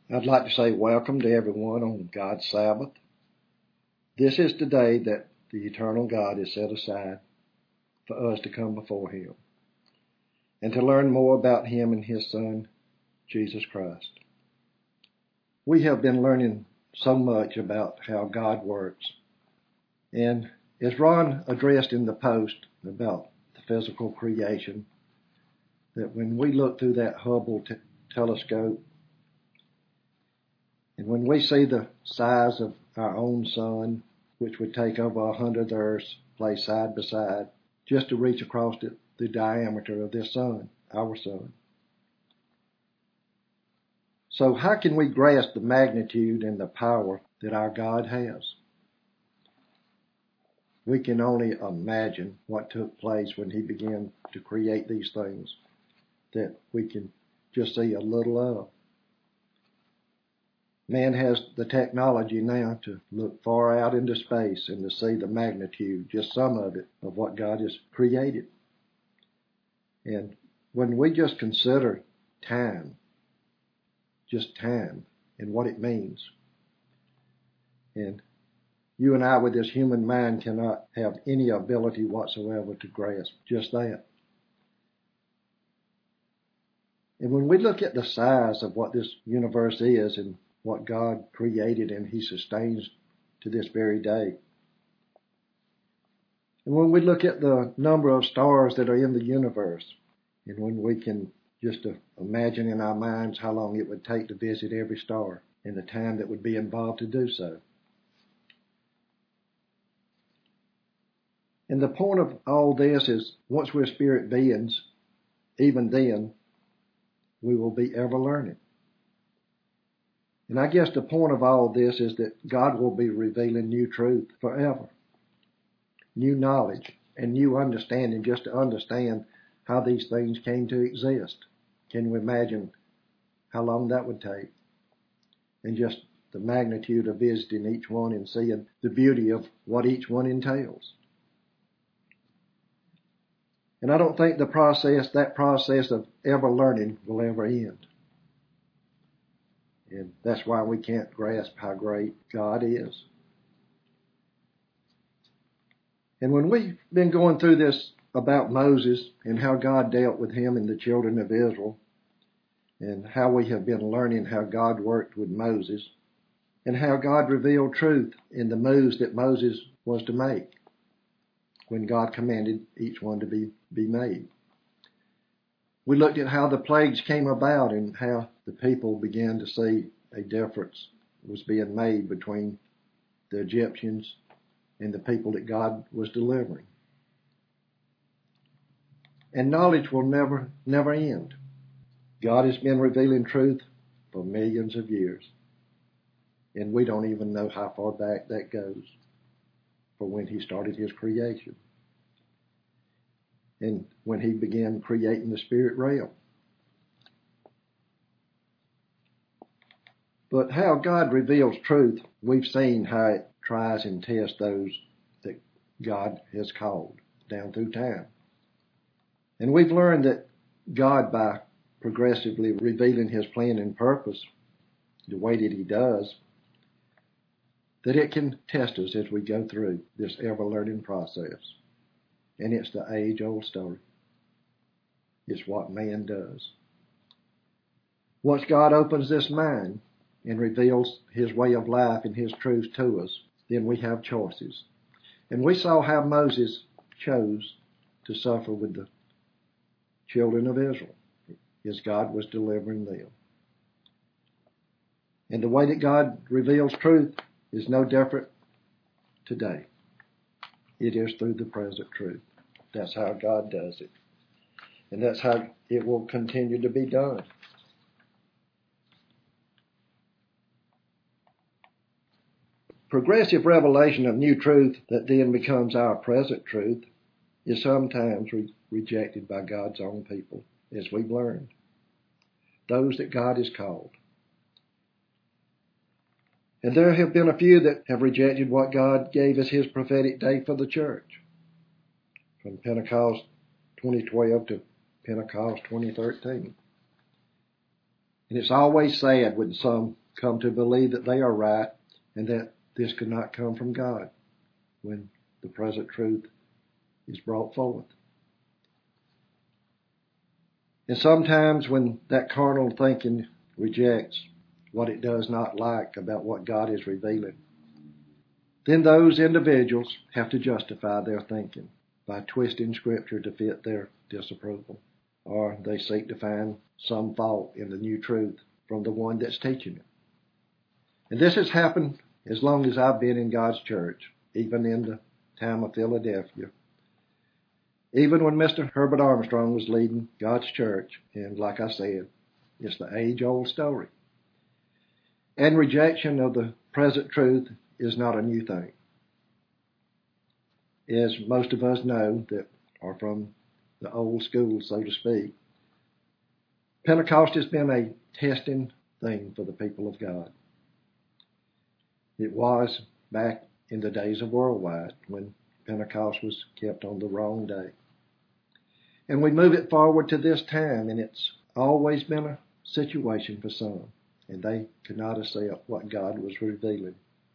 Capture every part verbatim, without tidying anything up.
I'd like to say welcome to everyone on God's Sabbath. This is the day that the eternal God has set aside for us to come before Him and to learn more about Him and His Son, Jesus Christ. We have been learning so much about how God works. And as Ron addressed in the post about the physical creation, that when we look through that Hubble t- telescope, and when we see the size of our own sun, which would take over a hundred Earths placed side by side, just to reach across the, the diameter of this sun, our sun. So how can we grasp the magnitude and the power that our God has? We can only imagine what took place when He began to create these things that we can just see a little of. Man has the technology now to look far out into space and to see the magnitude, just some of it, of what God has created. And when we just consider time, just time and what it means, and you and I with this human mind cannot have any ability whatsoever to grasp just that. And when we look at the size of what this universe is and what God created and He sustains to this very day. And when we look at the number of stars that are in the universe, and when we can just imagine in our minds how long it would take to visit every star and the time that would be involved to do so. And the point of all this is once we're spirit beings, even then, we will be ever learning. And I guess the point of all this is that God will be revealing new truth forever. New knowledge and new understanding just to understand how these things came to exist. Can we imagine how long that would take? And just the magnitude of visiting each one and seeing the beauty of what each one entails. And I don't think the process, that process of ever learning will ever end. And that's why we can't grasp how great God is. And when we've been going through this about Moses and how God dealt with him and the children of Israel, and how we have been learning how God worked with Moses, and how God revealed truth in the moves that Moses was to make when God commanded each one to be, be made. We looked at how the plagues came about and how the people began to see a difference was being made between the Egyptians and the people that God was delivering. And knowledge will never, never end. God has been revealing truth for millions of years. And we don't even know how far back that goes for when He started His creation. And when He began creating the spirit realm. But how God reveals truth, we've seen how it tries and tests those that God has called down through time. And we've learned that God, by progressively revealing His plan and purpose, the way that He does, that it can test us as we go through this ever-learning process. And it's the age-old story. It's what man does. Once God opens this mind and reveals His way of life and His truth to us, then we have choices. And we saw how Moses chose to suffer with the children of Israel as God was delivering them. And the way that God reveals truth is no different today. It is through the present truth. That's how God does it. And that's how it will continue to be done. Progressive revelation of new truth that then becomes our present truth is sometimes re- rejected by God's own people, as we've learned. Those that God has called. And there have been a few that have rejected what God gave as His prophetic day for the church. From Pentecost twenty twelve to Pentecost twenty thirteen. And it's always sad when some come to believe that they are right and that this could not come from God when the present truth is brought forth. And sometimes when that carnal thinking rejects what it does not like about what God is revealing, then those individuals have to justify their thinking by twisting Scripture to fit their disapproval, or they seek to find some fault in the new truth from the one that's teaching it. And this has happened as long as I've been in God's church, even in the time of Philadelphia. Even when Mister Herbert Armstrong was leading God's church, and like I said, it's the age-old story. And rejection of the present truth is not a new thing. As most of us know that are from the old school, so to speak, Pentecost has been a testing thing for the people of God. It was back in the days of Worldwide when Pentecost was kept on the wrong day. And we move it forward to this time, and it's always been a situation for some, and they could not accept what God was revealing.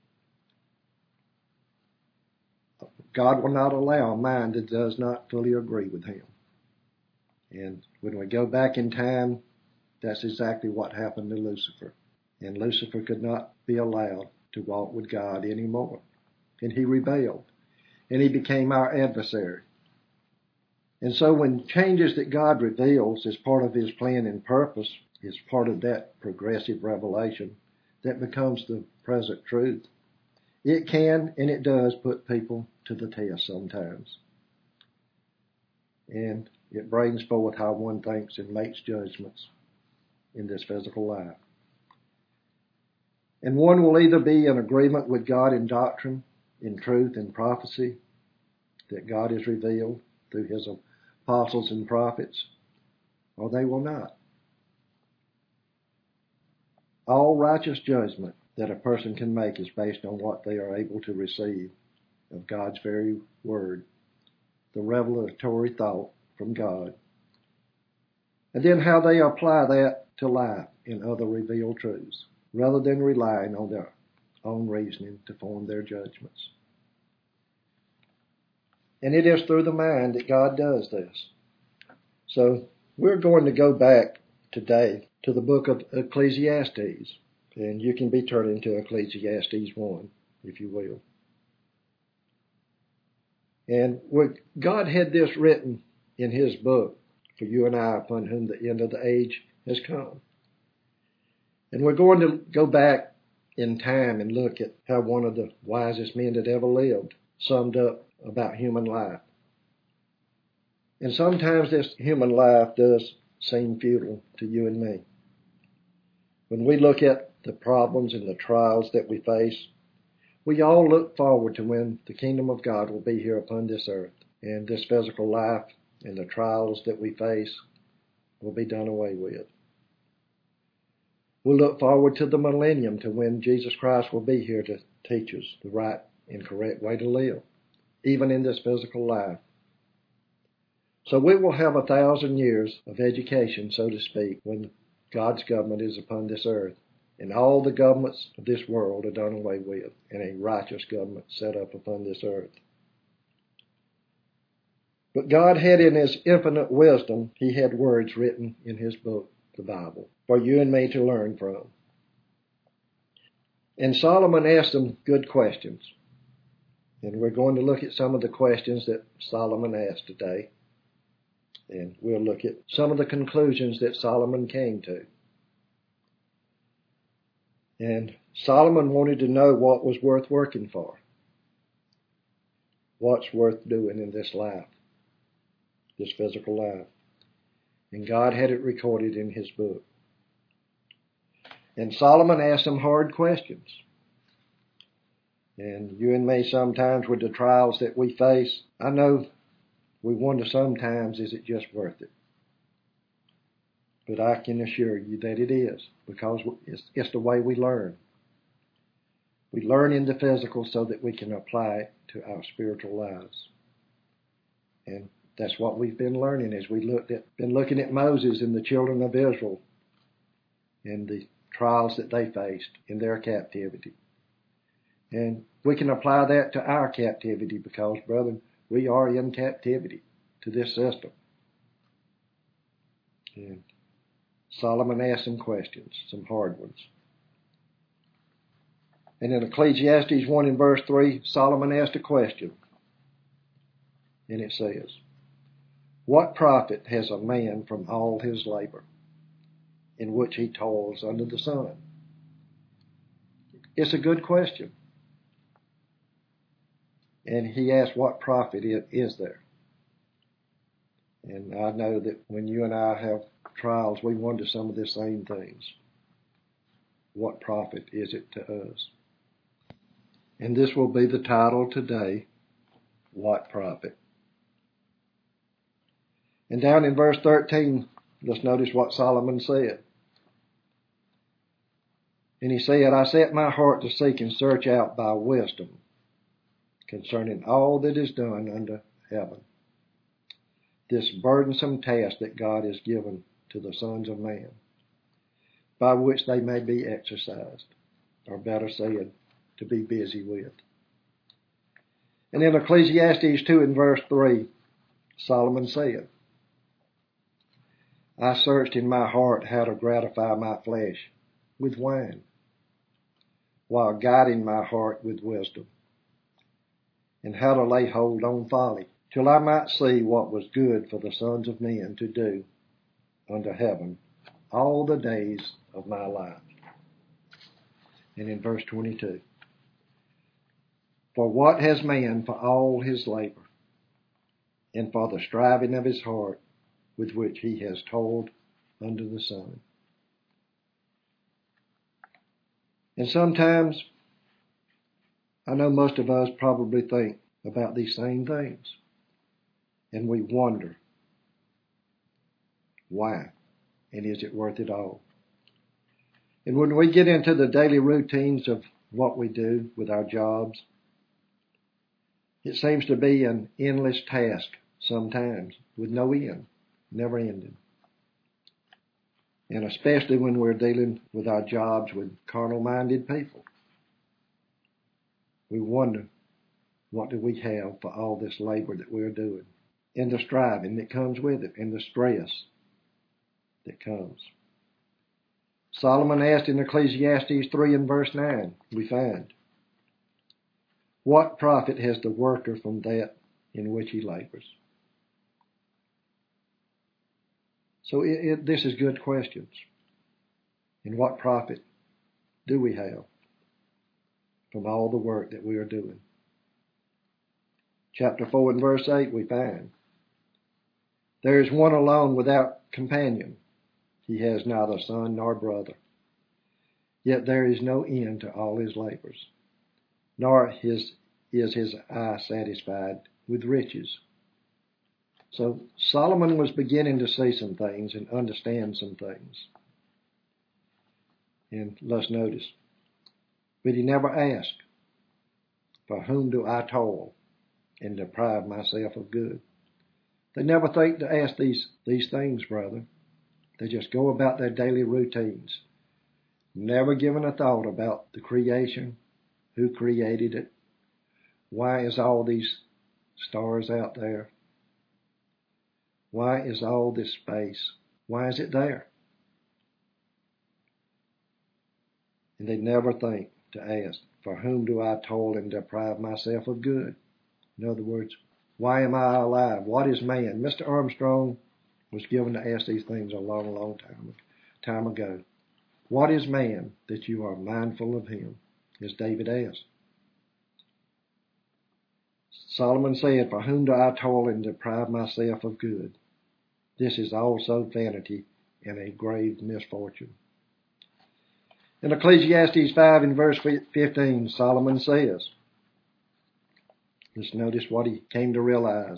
God will not allow a mind that does not fully agree with Him. And when we go back in time, that's exactly what happened to Lucifer. And Lucifer could not be allowed to walk with God anymore. And he rebelled. And he became our adversary. And so when changes that God reveals as part of His plan and purpose is part of that progressive revelation that becomes the present truth, it can and it does put people to the test sometimes. And it brings forth how one thinks and makes judgments in this physical life. And one will either be in agreement with God in doctrine, in truth, in prophecy that God has revealed through His apostles and prophets, or they will not. All righteous judgment that a person can make is based on what they are able to receive of God's very word, the revelatory thought from God, and then how they apply that to life in other revealed truths, rather than relying on their own reasoning to form their judgments. And it is through the mind that God does this. So we're going to go back today to the book of Ecclesiastes, and you can be turning to Ecclesiastes one, if you will. And God had this written in His book for you and I, upon whom the end of the age has come. And we're going to go back in time and look at how one of the wisest men that ever lived summed up about human life. And sometimes this human life does seem futile to you and me. When we look at the problems and the trials that we face, we all look forward to when the kingdom of God will be here upon this earth, and this physical life and the trials that we face will be done away with. We'll look forward to the millennium, to when Jesus Christ will be here to teach us the right and correct way to live, even in this physical life. So we will have a thousand years of education, so to speak, when God's government is upon this earth, and all the governments of this world are done away with, and a righteous government set up upon this earth. But God had, in His infinite wisdom, He had words written in His book, the Bible, for you and me to learn from. And Solomon asked them good questions. And we're going to look at some of the questions that Solomon asked today. And we'll look at some of the conclusions that Solomon came to. And Solomon wanted to know what was worth working for. What's worth doing in this life, this physical life. And God had it recorded in His book. And Solomon asked some hard questions. And you and me sometimes with the trials that we face, I know we wonder sometimes, is it just worth it? But I can assure you that it is, because it's, it's the way we learn. We learn in the physical so that we can apply it to our spiritual lives. And that's what we've been learning as we looked at, been looking at Moses and the children of Israel and the trials that they faced in their captivity. And we can apply that to our captivity because, brethren, we are in captivity to this system. And Solomon asked some questions, some hard ones. And in Ecclesiastes one in verse three, Solomon asked a question. And it says, "What profit has a man from all his labor, in which he toils under the sun?" It's a good question. And he asked, what profit is there? And I know that when you and I have trials, we wonder some of the same things. What profit is it to us? And this will be the title today, What Profit? And down in verse thirteen, let's notice what Solomon said. And he said, "I set my heart to seek and search out by wisdom concerning all that is done under heaven, this burdensome task that God has given to the sons of man, by which they may be exercised," or better said, to be busy with. And in Ecclesiastes two in verse three, Solomon said, "I searched in my heart how to gratify my flesh with wine, while guiding my heart with wisdom, and how to lay hold on folly, till I might see what was good for the sons of men to do under heaven all the days of my life." And in verse twenty-two, "For what has man for all his labor, and for the striving of his heart, with which he has toiled under the sun?" And sometimes, I know most of us probably think about these same things, and we wonder, why? And is it worth it all? And when we get into the daily routines of what we do with our jobs, it seems to be an endless task sometimes, with no end, never ending. And especially when we're dealing with our jobs with carnal-minded people, we wonder, what do we have for all this labor that we're doing? And the striving that comes with it, and the stress that comes. Solomon asked in Ecclesiastes three and verse nine, we find, "What profit has the worker from that in which he labors?" So it, it, this is good questions. And what profit do we have from all the work that we are doing? Chapter four and verse eight we find, "There is one alone without companion. He has neither son nor brother. Yet there is no end to all his labors, nor his, is his eye satisfied with riches." So Solomon was beginning to see some things and understand some things. And let's notice, but he never asked, "For whom do I toil and deprive myself of good?" They never think to ask these, these things, brother. They just go about their daily routines, never giving a thought about the creation, who created it, why is all these stars out there, why is all this space, why is it there? And they never think to ask, "For whom do I toil and deprive myself of good?" In other words, why am I alive? What is man? Mister Armstrong was given to ask these things a long, long time, time ago. What is man that you are mindful of him? As David asked. Solomon said, "For whom do I toil and deprive myself of good? This is also vanity and a grave misfortune." In Ecclesiastes five in verse fifteen, Solomon says, let's notice what he came to realize.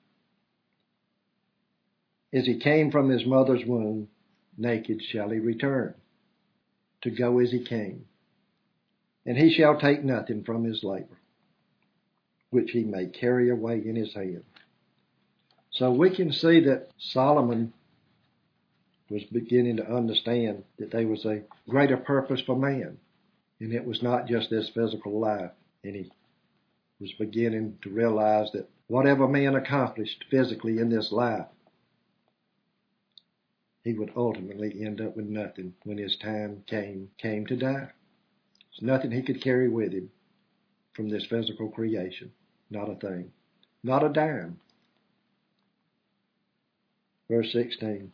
"As he came from his mother's womb, naked shall he return, to go as he came. And he shall take nothing from his labor, which he may carry away in his hand." So we can see that Solomon was beginning to understand that there was a greater purpose for man. And it was not just this physical life. And he was beginning to realize that whatever man accomplished physically in this life, he would ultimately end up with nothing when his time came came to die. There's nothing he could carry with him from this physical creation. Not a thing. Not a dime. Verse sixteen.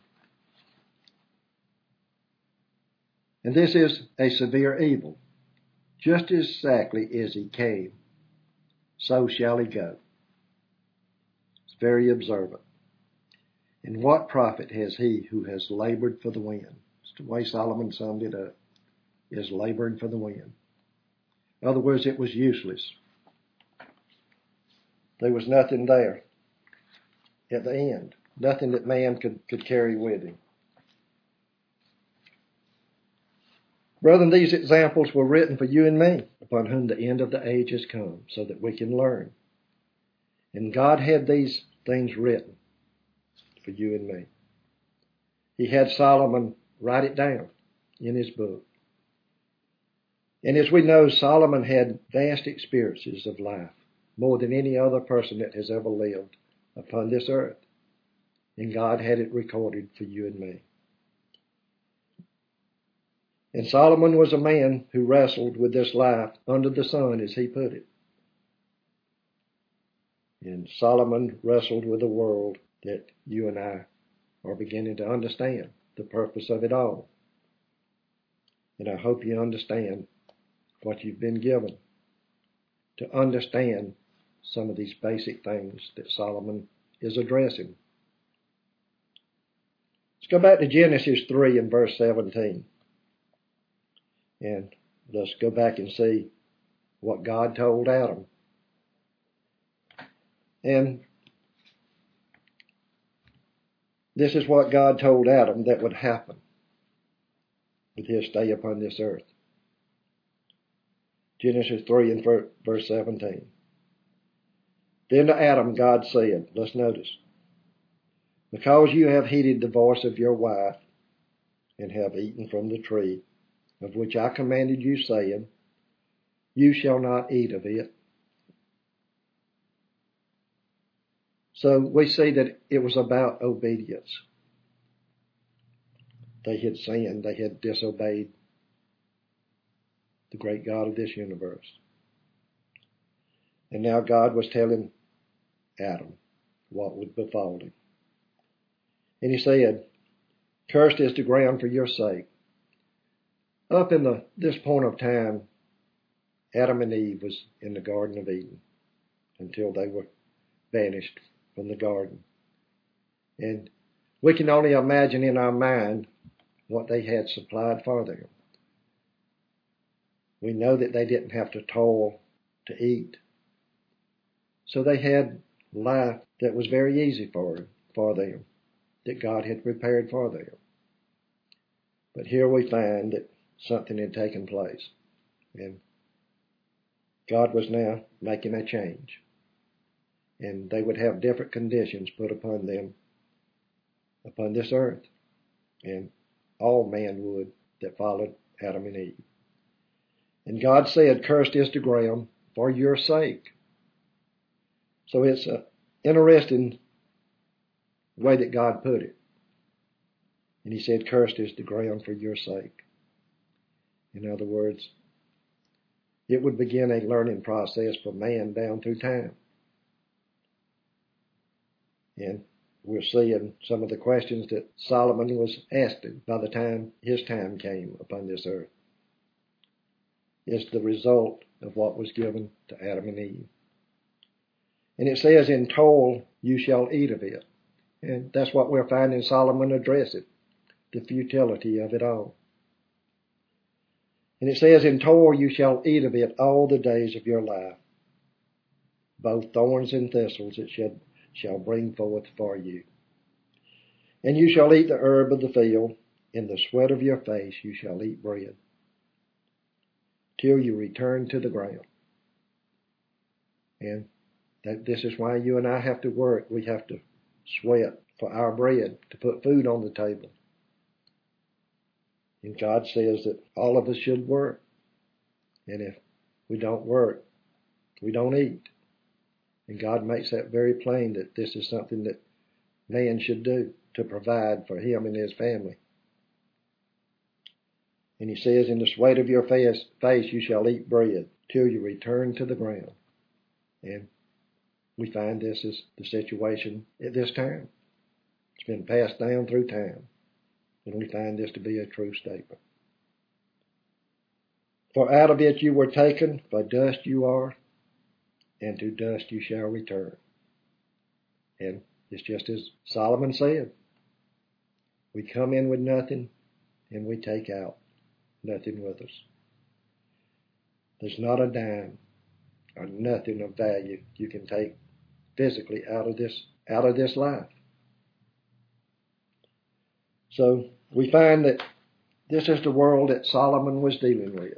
And this is a severe evil. Just as exactly as he came, so shall he go. It's very observant. And what profit has he who has labored for the wind? It's the way Solomon summed it up, is laboring for the wind. In other words, it was useless. There was nothing there at the end. Nothing that man could, could carry with him. Brethren, these examples were written for you and me, upon whom the end of the age has come, so that we can learn. And God had these things written for you and me. He had Solomon write it down in his book. And as we know, Solomon had vast experiences of life, more than any other person that has ever lived upon this earth. And God had it recorded for you and me. And Solomon was a man who wrestled with this life under the sun, as he put it. And Solomon wrestled with a world that you and I are beginning to understand the purpose of it all. And I hope you understand what you've been given to understand some of these basic things that Solomon is addressing. Let's go back to Genesis three and verse seventeen. And let's go back and see what God told Adam. And this is what God told Adam that would happen with his stay upon this earth. Genesis three and verse seventeen. Then to Adam God said, let's notice, because you have heeded the voice of your wife and have eaten from the tree of which I commanded you, saying, you shall not eat of it. So we see that it was about obedience. They had sinned. They had disobeyed the great God of this universe. And now God was telling Adam what would befall him. And he said, cursed is the ground for your sake. Up in the, this point of time, Adam and Eve was in the Garden of Eden until they were banished from the garden. And we can only imagine in our mind what they had supplied for them. We know that they didn't have to toil to eat. So they had life that was very easy for, for them, that God had prepared for them. But here we find that something had taken place. And God was now making a change. And they would have different conditions put upon them upon this earth. And all man would that followed Adam and Eve. And God said, cursed is the ground for your sake. So it's an interesting way that God put it. And he said, cursed is the ground for your sake. In other words, it would begin a learning process for man down through time. And we're seeing some of the questions that Solomon was asking by the time his time came upon this earth. It's the result of what was given to Adam and Eve. And it says, in toil you shall eat of it. And that's what we're finding Solomon address it, the futility of it all. And it says, in toil you shall eat of it all the days of your life. Both thorns and thistles it shall, shall bring forth for you. And you shall eat the herb of the field, in the sweat of your face you shall eat bread, till you return to the ground. And that this is why you and I have to work. We have to sweat for our bread, to put food on the table. And God says that all of us should work. And if we don't work, we don't eat. And God makes that very plain that this is something that man should do to provide for him and his family. And he says, in the sweat of your face, face you shall eat bread till you return to the ground. And we find this is the situation at this time. It's been passed down through time. And we find this to be a true statement. For out of it you were taken, for dust you are, and to dust you shall return. And it's just as Solomon said. We come in with nothing, and we take out nothing with us. There's not a dime or nothing of value you can take physically out of this out of this life. So we find that this is the world that Solomon was dealing with.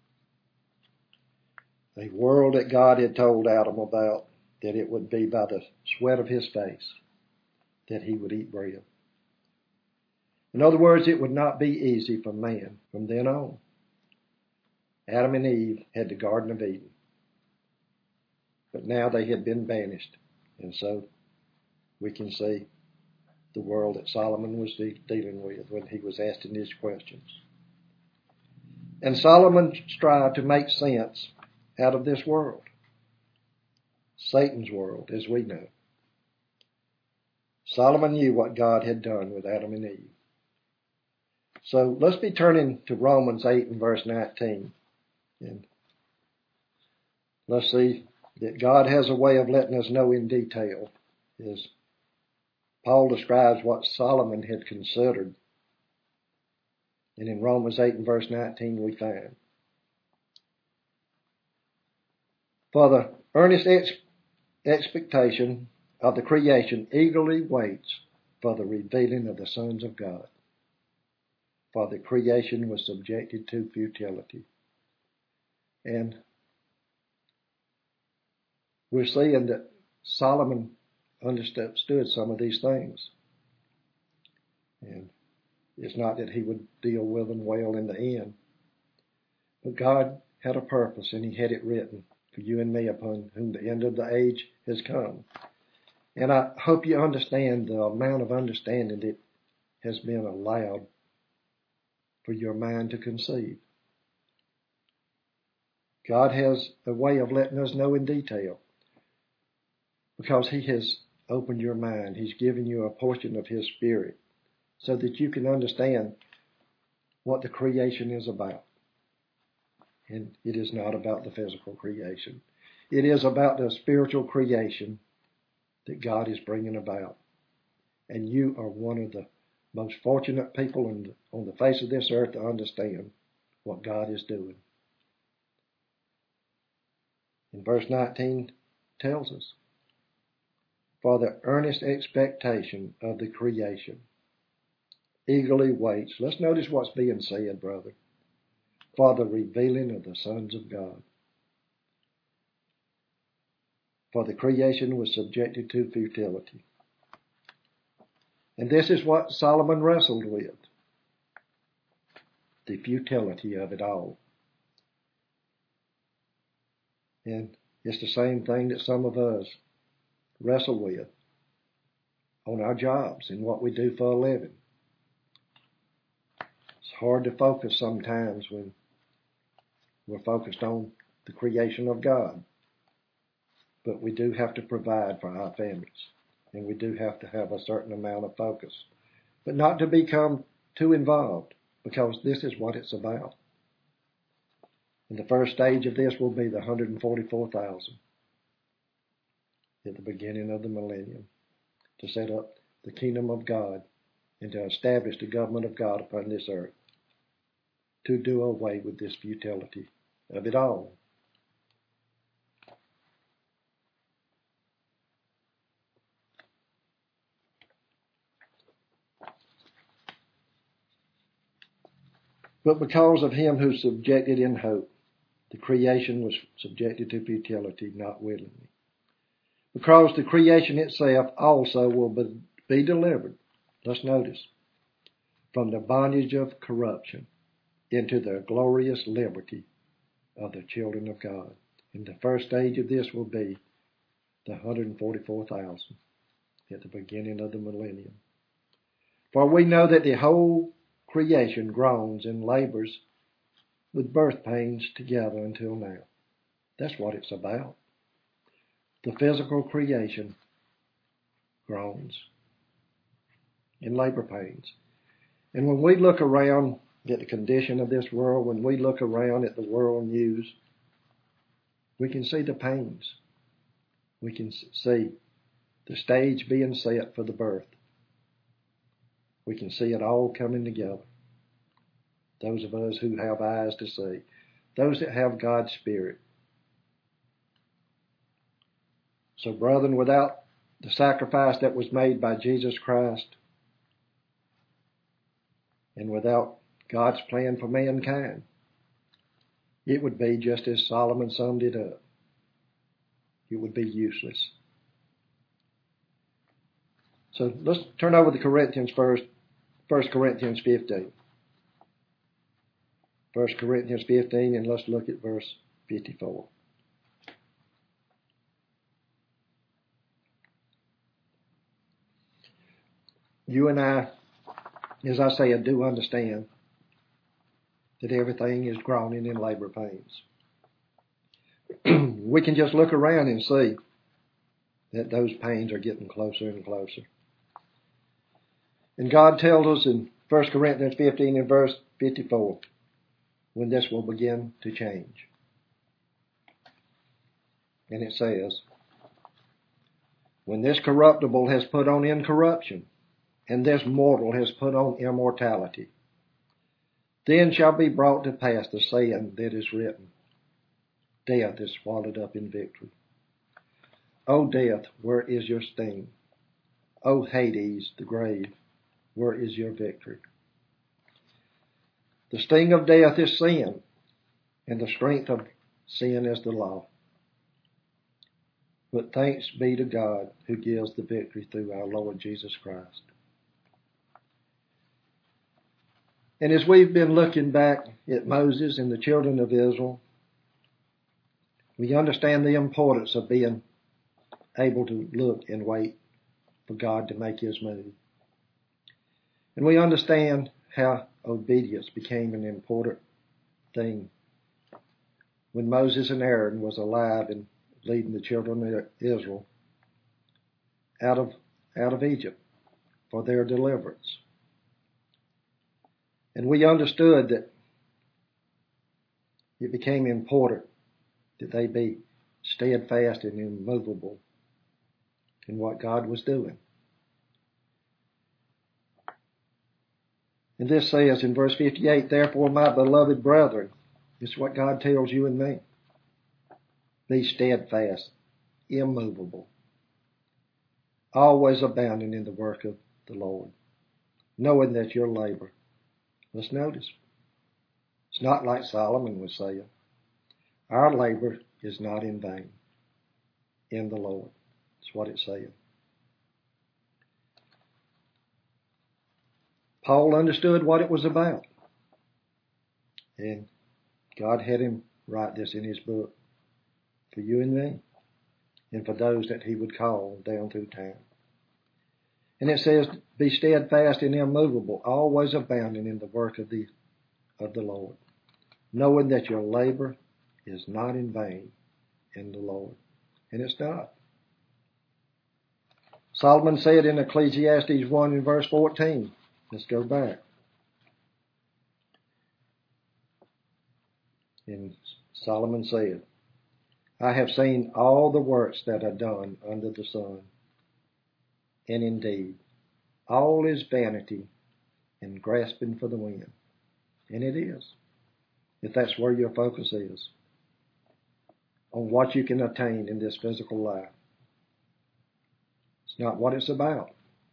A world that God had told Adam about, that it would be by the sweat of his face that he would eat bread. In other words, it would not be easy for man from then on. Adam and Eve had the Garden of Eden. But now they had been banished. And so we can see the world that Solomon was de- dealing with when he was asking these questions. And Solomon strived to make sense out of this world. Satan's world, as we know. Solomon knew what God had done with Adam and Eve. So let's be turning to Romans eight and verse nineteen. And let's see that God has a way of letting us know in detail, as Paul describes what Solomon had considered. And in Romans eight and verse nineteen we find, for the earnest ex- expectation of the creation eagerly waits for the revealing of the sons of God. For the creation was subjected to futility. And we're seeing that Solomon understood some of these things. And it's not that he would deal with them well in the end. But God had a purpose, and he had it written for you and me, upon whom the end of the age has come. And I hope you understand the amount of understanding that has been allowed for your mind to conceive. God has a way of letting us know in detail, because he has opened your mind. He's given you a portion of his spirit so that you can understand what the creation is about. And it is not about the physical creation. It is about the spiritual creation that God is bringing about. And you are one of the most fortunate people on the, on the face of this earth to understand what God is doing. And verse nineteen tells us, for the earnest expectation of the creation eagerly waits. Let's notice what's being said, brother. For the revealing of the sons of God. For the creation was subjected to futility. And this is what Solomon wrestled with. The futility of it all. And it's the same thing that some of us wrestle with on our jobs and what we do for a living. It's hard to focus sometimes when we're focused on the creation of God. But we do have to provide for our families. And we do have to have a certain amount of focus. But not to become too involved, because this is what it's about. And the first stage of this will be the one hundred forty-four thousand at the beginning of the millennium, to set up the kingdom of God and to establish the government of God upon this earth, to do away with this futility of it all. But because of him who subjected in hope, the creation was subjected to futility, not willingly. Because the creation itself also will be delivered, let's notice, from the bondage of corruption into the glorious liberty of the children of God. And the first stage of this will be the one hundred forty-four thousand at the beginning of the millennium. For we know that the whole creation groans and labors with birth pains together until now. That's what it's about. The physical creation groans in labor pains. And when we look around at the condition of this world, when we look around at the world news, we can see the pains. We can see the stage being set for the birth. We can see it all coming together. Those of us who have eyes to see. Those that have God's Spirit. So, brethren, without the sacrifice that was made by Jesus Christ, and without God's plan for mankind, it would be just as Solomon summed it up. It would be useless. So let's turn over to Corinthians first, First Corinthians fifteen. First Corinthians fifteen, and let's look at verse fifty-four. You and I, as I said, do understand that everything is groaning in labor pains. We can just look around and see that those pains are getting closer and closer. And God tells us in First Corinthians fifteen and verse fifty-four, when this will begin to change. And it says, when this corruptible has put on incorruption, and this mortal has put on immortality, then shall be brought to pass the saying that is written, death is swallowed up in victory. O death, where is your sting? O Hades, the grave, where is your victory? The sting of death is sin, and the strength of sin is the law. But thanks be to God who gives the victory through our Lord Jesus Christ. And as we've been looking back at Moses and the children of Israel, we understand the importance of being able to look and wait for God to make his move. And we understand how obedience became an important thing when Moses and Aaron was alive and leading the children of Israel out of, out of Egypt for their deliverance. And we understood that it became important that they be steadfast and immovable in what God was doing. And this says in verse fifty-eight, therefore, my beloved brethren, this is what God tells you and me, be steadfast, immovable, always abounding in the work of the Lord, knowing that your labor, let's notice, it's not like Solomon was saying, our labor is not in vain in the Lord. That's what it's saying. Paul understood what it was about. And God had him write this in his book for you and me and for those that he would call down through time. And it says, be steadfast and immovable, always abounding in the work of the, of the Lord, knowing that your labor is not in vain in the Lord. And it's not. Solomon said in Ecclesiastes one in verse fourteen, let's go back. And Solomon said, I have seen all the works that are done under the sun, and indeed, all is vanity and grasping for the wind. And it is, if that's where your focus is, on what you can attain in this physical life. It's not what it's about.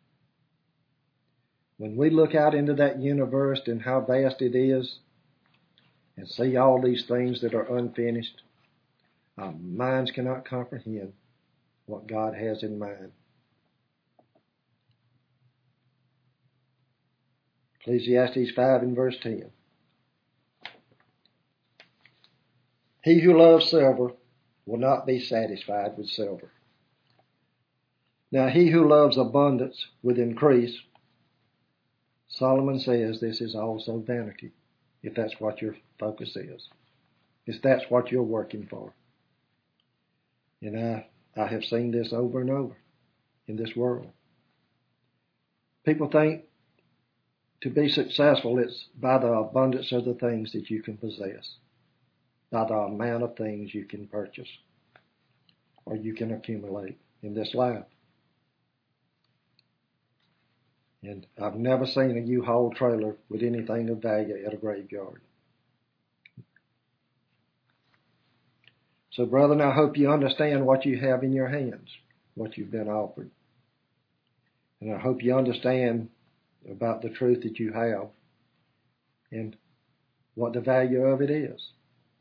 When we look out into that universe and how vast it is, and see all these things that are unfinished, our minds cannot comprehend what God has in mind. Ecclesiastes five and verse ten. He who loves silver will not be satisfied with silver. Now he who loves abundance with increase, Solomon says this is also vanity, if that's what your focus is. If that's what you're working for. And I, I have seen this over and over in this world. People think to be successful, it's by the abundance of the things that you can possess, by the amount of things you can purchase or you can accumulate in this life. And I've never seen a U-Haul trailer with anything of value at a graveyard. So, brethren, I hope you understand what you have in your hands, what you've been offered. And I hope you understand about the truth that you have and what the value of it is.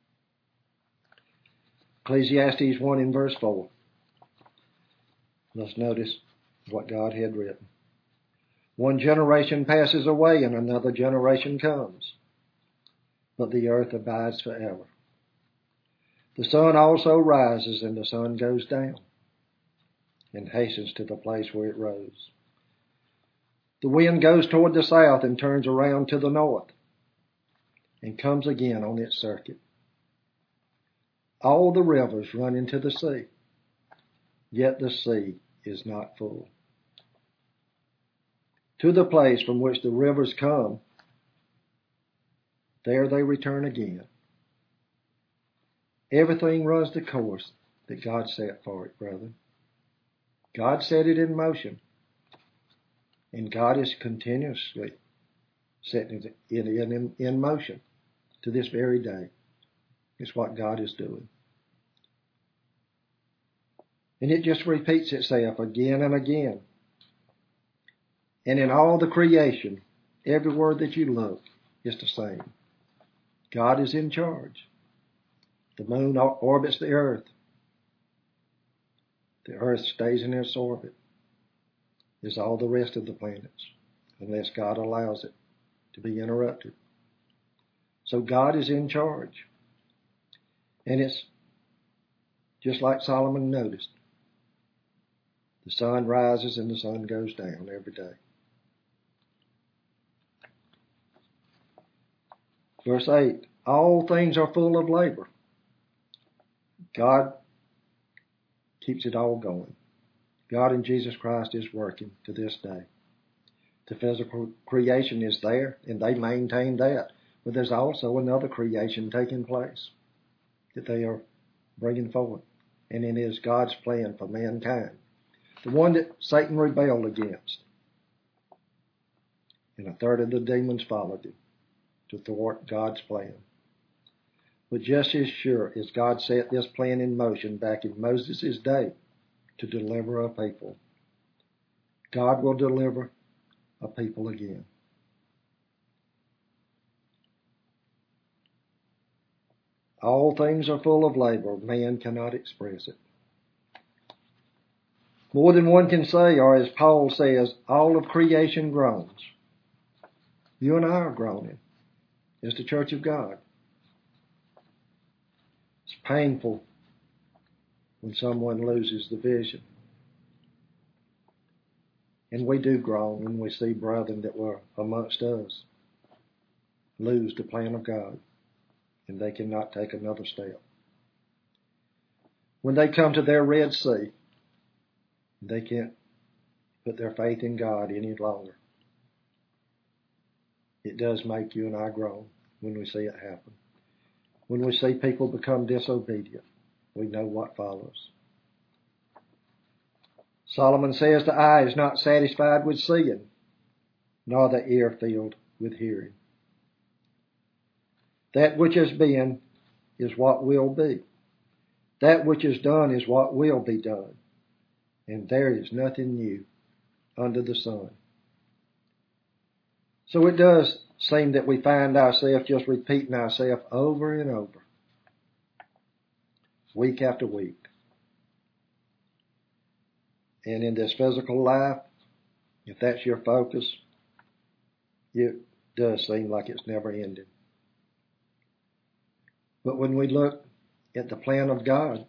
Ecclesiastes one in verse four. Let's notice what God had written. One generation passes away and another generation comes, but the earth abides forever. The sun also rises and the sun goes down and hastens to the place where it rose. The wind goes toward the south and turns around to the north and comes again on its circuit. All the rivers run into the sea, yet the sea is not full. To the place from which the rivers come, there they return again. Everything runs the course that God set for it, brethren. God set it in motion. And God is continuously setting it in, in, in motion to this very day. It's what God is doing. And it just repeats itself again and again. And in all the creation, everywhere that you look is the same. God is in charge. The moon orbits the earth. The earth stays in its orbit. As all the rest of the planets, unless God allows it to be interrupted. So God is in charge. And it's just like Solomon noticed. The sun rises and the sun goes down every day. Verse eight, all things are full of labor. God keeps it all going. God in Jesus Christ is working to this day. The physical creation is there, and they maintain that. But there's also another creation taking place that they are bringing forward. And it is God's plan for mankind. The one that Satan rebelled against. And a third of the demons followed him to thwart God's plan. But just as sure as God set this plan in motion back in Moses' day, to deliver a people, God will deliver a people again. All things are full of labor. Man cannot express it. More than one can say, or as Paul says, all of creation groans. You and I are groaning as the church of God. It's painful when someone loses the vision. And we do groan when we see brethren that were amongst us lose the plan of God and they cannot take another step. When they come to their Red Sea, they can't put their faith in God any longer. It does make you and I groan when we see it happen. When we see people become disobedient, we know what follows. Solomon says the eye is not satisfied with seeing, nor the ear filled with hearing. That which has been is what will be. That which is done is what will be done. And there is nothing new under the sun. So it does seem that we find ourselves just repeating ourselves over and over, week after week. And in this physical life, if that's your focus, it does seem like it's never ending. But when we look at the plan of God,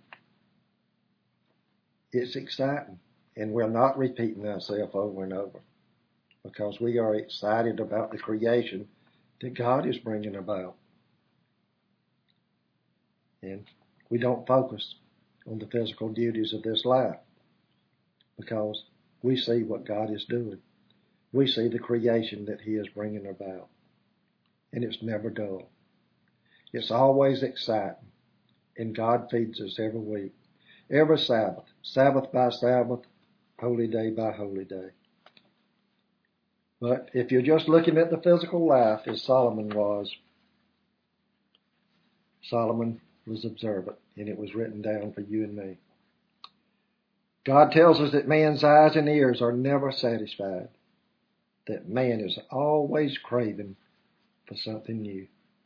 it's exciting. And we're not repeating ourselves over and over, because we are excited about the creation that God is bringing about. And we don't focus on the physical duties of this life, because we see what God is doing. We see the creation that He is bringing about. And it's never dull. It's always exciting. And God feeds us every week, every Sabbath, Sabbath by Sabbath, holy day by holy day. But if you're just looking at the physical life as Solomon was, Solomon was observant, and it was written down for you and me. God tells us that man's eyes and ears are never satisfied, that man is always craving for something new.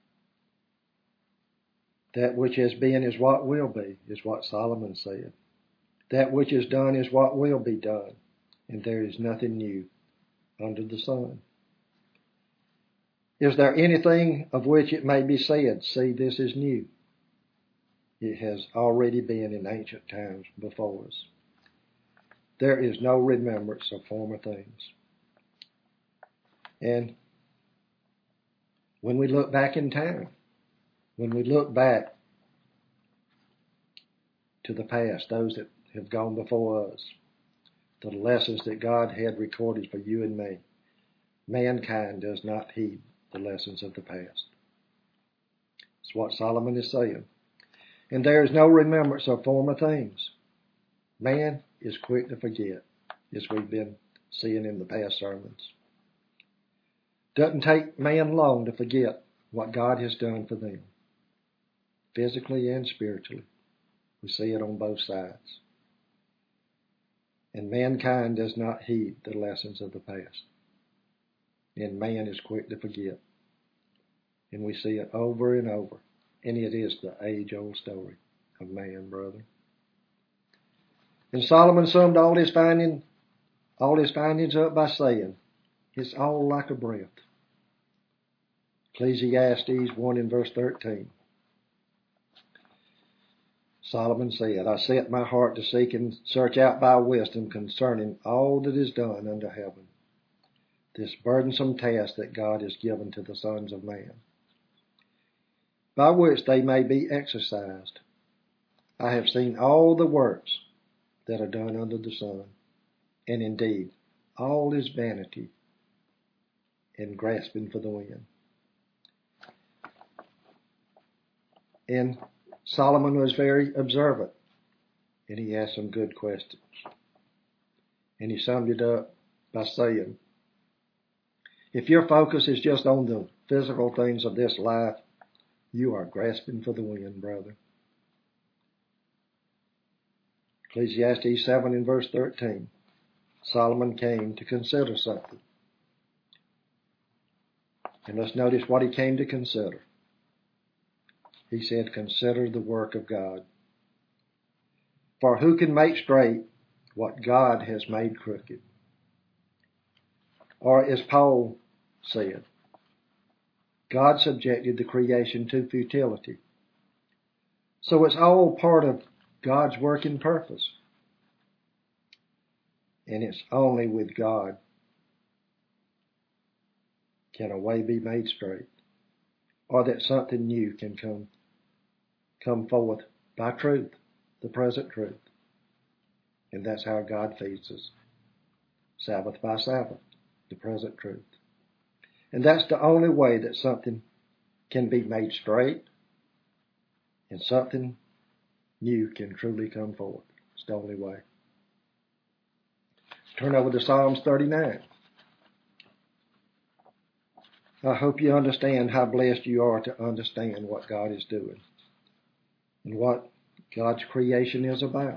That which has been is what will be, is what Solomon said. That which is done is what will be done, and there is nothing new under the sun. Is there anything of which it may be said, see, this is new? It has already been in ancient times before us. There is no remembrance of former things. And when we look back in time, when we look back to the past, those that have gone before us, the lessons that God had recorded for you and me, mankind does not heed the lessons of the past. It's what Solomon is saying. And there is no remembrance of former things. Man is quick to forget, as we've been seeing in the past sermons. Doesn't take man long to forget what God has done for them, physically and spiritually. We see it on both sides. And mankind does not heed the lessons of the past. And man is quick to forget. And we see it over and over. And it is the age-old story of man, brother. And Solomon summed all his finding, all his findings up by saying, it's all like a breath. Ecclesiastes one and verse thirteen. Solomon said, I set my heart to seek and search out by wisdom concerning all that is done under heaven, this burdensome task that God has given to the sons of man, by which they may be exercised. I have seen all the works that are done under the sun, and indeed all is vanity and grasping for the wind. And Solomon was very observant, and he asked some good questions. And he summed it up by saying, if your focus is just on the physical things of this life, you are grasping for the wind, brother. Ecclesiastes seven and verse thirteen. Solomon came to consider something. And let's notice what he came to consider. He said, consider the work of God. For who can make straight what God has made crooked? Or as Paul said, God subjected the creation to futility. So it's all part of God's working purpose. And it's only with God can a way be made straight, or that something new can come come forth by truth, the present truth. And that's how God feeds us, Sabbath by Sabbath, the present truth. And that's the only way that something can be made straight and something new can truly come forth. It's the only way. Turn over to Psalms thirty-nine. I hope you understand how blessed you are to understand what God is doing and what God's creation is about.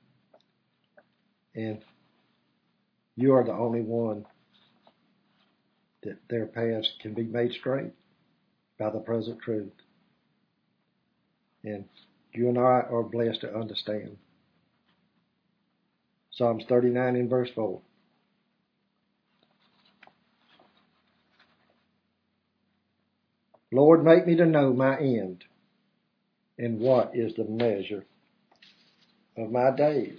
And you are the only one that their paths can be made straight by the present truth. And you and I are blessed to understand. Psalms thirty-nine in verse four. Lord, make me to know my end, And what is the measure of my days?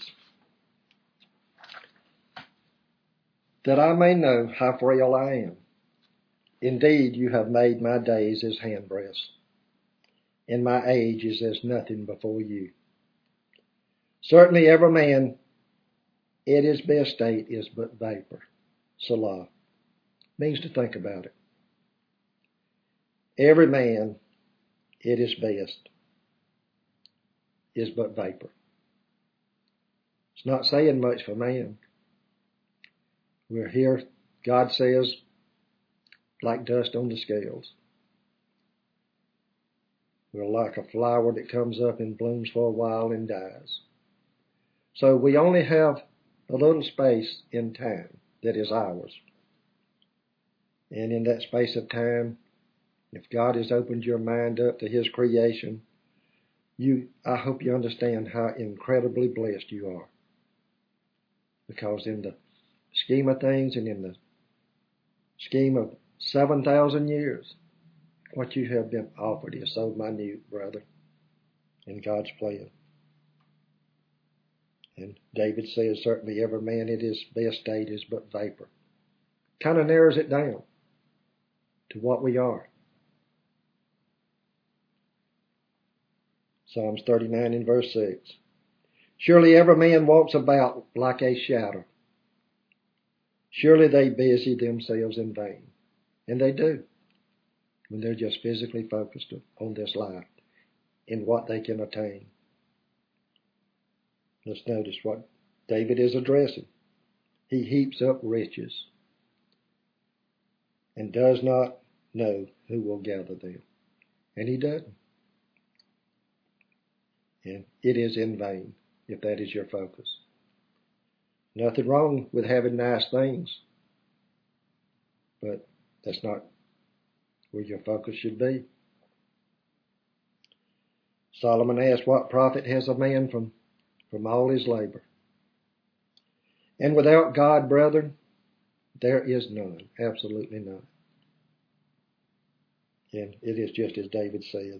That I may know how frail I am. Indeed, you have made my days as handbreadths, and my age is as nothing before you. Certainly every man at his best state is but vapor. Salah. Means to think about it. Every man at his best is but vapor. It's not saying much for man. We're here, God says, like dust on the scales. We're like a flower that comes up and blooms for a while and dies. So we only have a little space in time that is ours. And in that space of time, if God has opened your mind up to His creation, you, I hope you understand how incredibly blessed you are. Because in the scheme of things and in the scheme of seven thousand years, what you have been offered is so minute, brother, in God's plan. And David says, certainly every man at his best state is but vapor. Kind of narrows it down to what we are. Psalms thirty-nine and verse six. Surely every man walks about like a shadow. Surely they busy themselves in vain. And they do, when they're just physically focused on this life and what they can attain. Let's notice what David is addressing. He heaps up riches and does not know who will gather them. And he doesn't. And it is in vain if that is your focus. Nothing wrong with having nice things, but that's not where your focus should be. Solomon asked, what profit has a man from, from all his labor? And without God, brethren, there is none, absolutely none. And it is just as David said.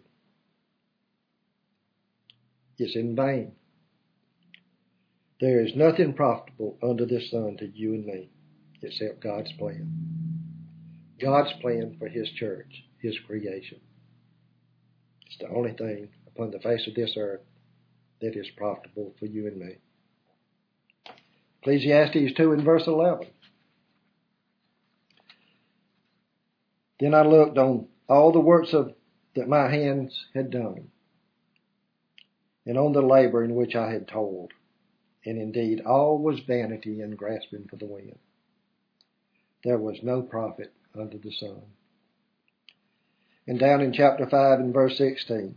It's in vain. There is nothing profitable under the sun to you and me except God's plan. God's plan for His church, His creation. It's the only thing upon the face of this earth that is profitable for you and me. Ecclesiastes two and verse eleven. Then I looked on all the works of that my hands had done, and on the labor in which I had toiled. And indeed, all was vanity and grasping for the wind. There was no profit under the sun. And down in chapter five and verse sixteen.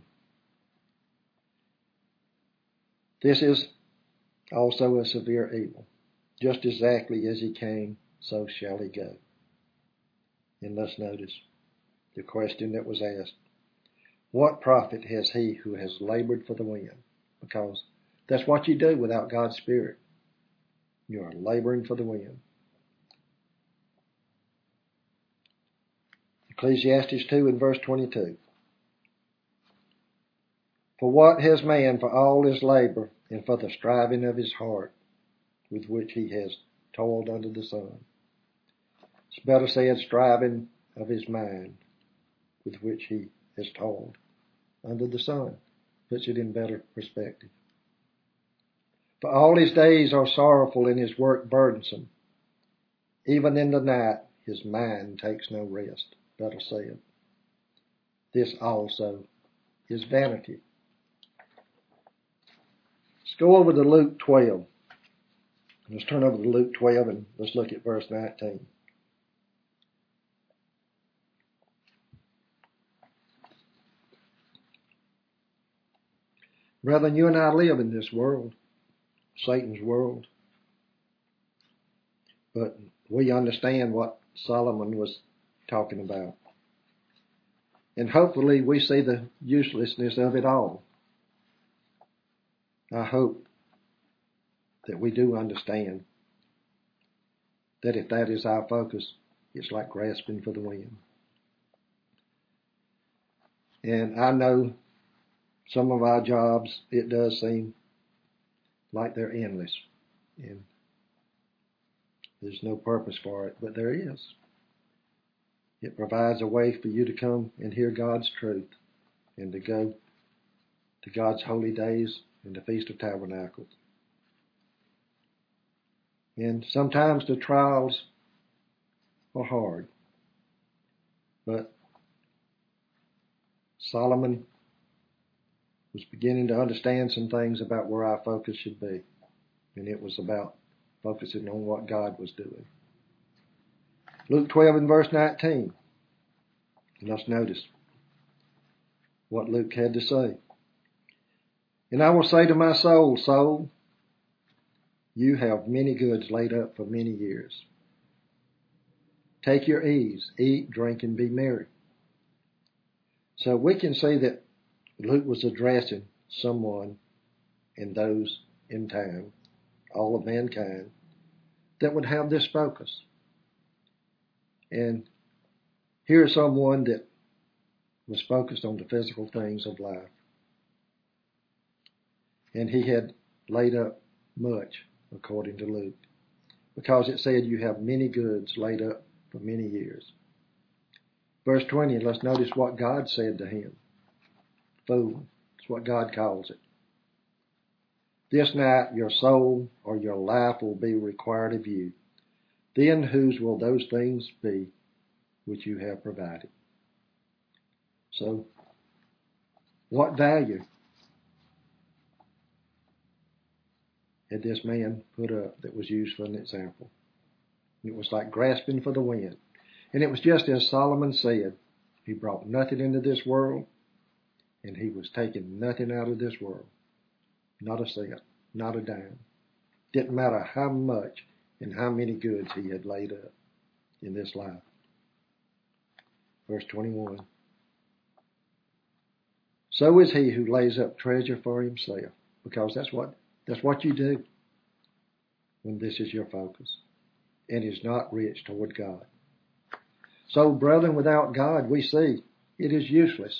This is also a severe evil. Just exactly as he came, so shall he go. And let's notice the question that was asked. What profit has he who has labored for the wind? Because that's what you do without God's Spirit. You are laboring for the wind. Ecclesiastes two and verse twenty-two. For what has man for all his labor and for the striving of his heart with which he has toiled under the sun? It's better said striving of his mind with which he has toiled under the sun. Puts it in better perspective. For all his days are sorrowful and his work burdensome. Even in the night his mind takes no rest. Better said. This also is vanity. Let's go over to Luke twelve. Let's turn over to Luke twelve and let's look at verse nineteen. Brethren, you and I live in this world, Satan's world. But we understand what Solomon was talking about. And hopefully we see the uselessness of it all. I hope that we do understand that if that is our focus, it's like grasping for the wind. And I know some of our jobs, it does seem like they're endless. And there's no purpose for it, but there is. It provides a way for you to come and hear God's truth and to go to God's holy days and the Feast of Tabernacles. And sometimes the trials are hard, but Solomon was beginning to understand some things about where our focus should be, and it was about focusing on what God was doing. Luke twelve and verse nineteen. Let's notice what Luke had to say. And I will say to my soul, soul, you have many goods laid up for many years. Take your ease, eat, drink, and be merry. So we can see that Luke was addressing someone and those in time, all of mankind, that would have this focus. And here's someone that was focused on the physical things of life. And he had laid up much, according to Luke, because it said you have many goods laid up for many years. Verse twenty, let's notice what God said to him. Fool, it's what God calls it. This night your soul or your life will be required of you. Then whose will those things be which you have provided? So, what value had this man put up that was used for an example? It was like grasping for the wind. And it was just as Solomon said, he brought nothing into this world, and he was taking nothing out of this world. Not a cent, not a dime. Didn't matter how much and how many goods he had laid up in this life. Verse twenty-one. So is he who lays up treasure for himself, because that's what that's what you do when this is your focus, and is not rich toward God. So, brethren, without God, we see it is useless.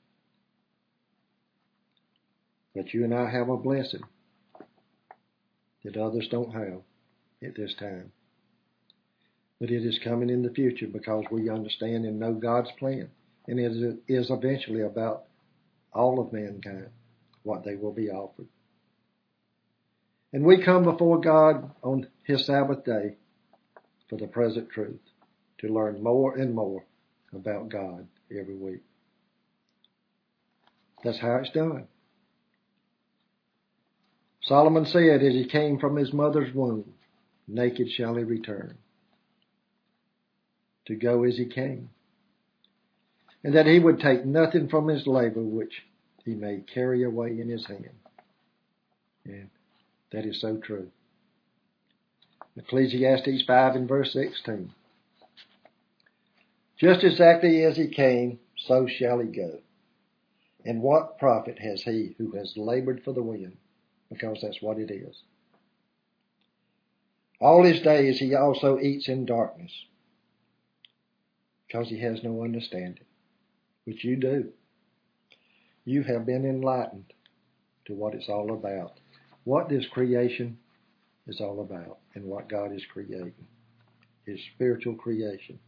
But you and I have a blessing that others don't have at this time. But it is coming in the future because we understand and know God's plan. And it is eventually about all of mankind, what they will be offered. And we come before God on His Sabbath day for the present truth, to learn more and more about God every week. That's how it's done. Solomon said, as he came from his mother's womb, naked shall he return, to go as he came, and that he would take nothing from his labor which he may carry away in his hand. And that is so true. Ecclesiastes five and verse sixteen. Just exactly as he came, so shall he go. And what profit has he who has labored for the wind? Because that's what it is. All his days he also eats in darkness, because he has no understanding, which you do. You have been enlightened to what it's all about, what this creation is all about, and what God is creating, His spiritual creation.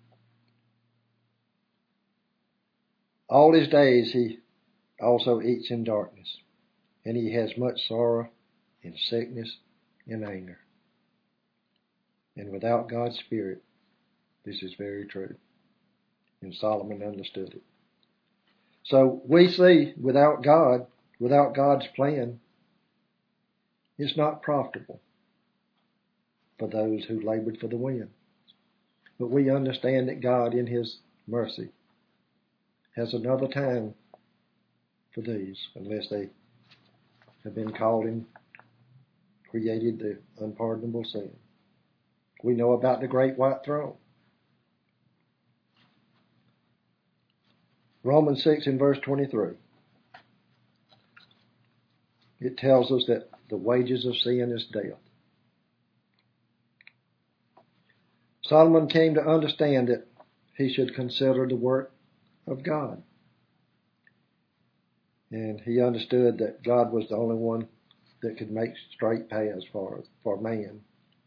All his days he also eats in darkness, and he has much sorrow and sickness and anger. And without God's Spirit, this is very true. And Solomon understood it. So we see without God, without God's plan, it's not profitable for those who labored for the wind. But we understand that God, in His mercy, has another time for these, unless they have been called and created the unpardonable sin. We know about the great white throne. Romans six and verse twenty-three. It tells us that the wages of sin is death. Solomon came to understand that he should consider the work of God. And he understood that God was the only one that could make straight paths for, for man.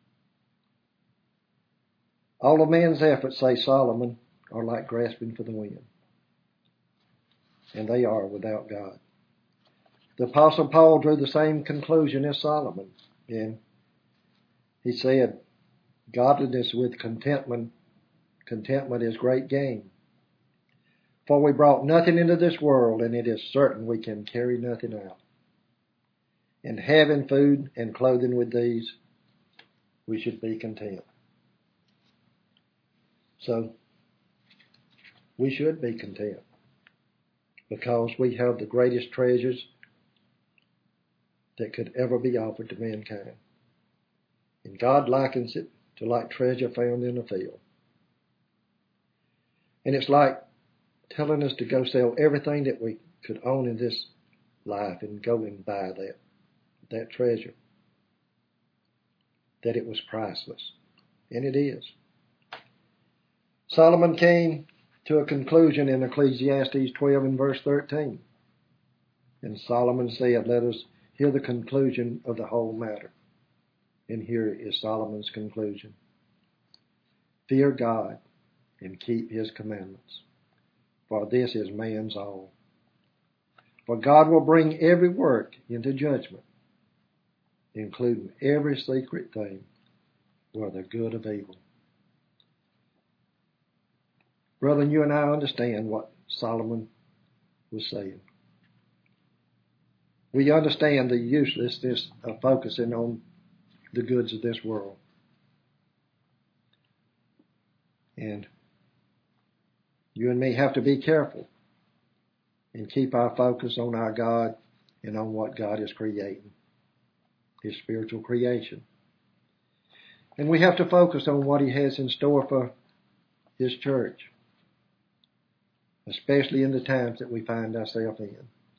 All of man's efforts, say Solomon, are like grasping for the wind. And they are without God. The Apostle Paul drew the same conclusion as Solomon. And he said, godliness with contentment, contentment is great gain. For we brought nothing into this world, and it is certain we can carry nothing out. And having food and clothing with these, we should be content. So, we should be content because we have the greatest treasures that could ever be offered to mankind. And God likens it to like treasure found in a field. And it's like telling us to go sell everything that we could own in this life and go and buy that, that treasure. That it was priceless. And it is. Solomon came to a conclusion in Ecclesiastes twelve and verse thirteen. And Solomon said, let us hear the conclusion of the whole matter. And here is Solomon's conclusion. Fear God and keep his commandments, for this is man's all. For God will bring every work into judgment, including every secret thing, whether good or evil. Brethren, you and I understand what Solomon was saying. We understand the uselessness of focusing on the goods of this world. And you and me have to be careful and keep our focus on our God and on what God is creating, his spiritual creation. And we have to focus on what he has in store for his church, especially in the times that we find ourselves in.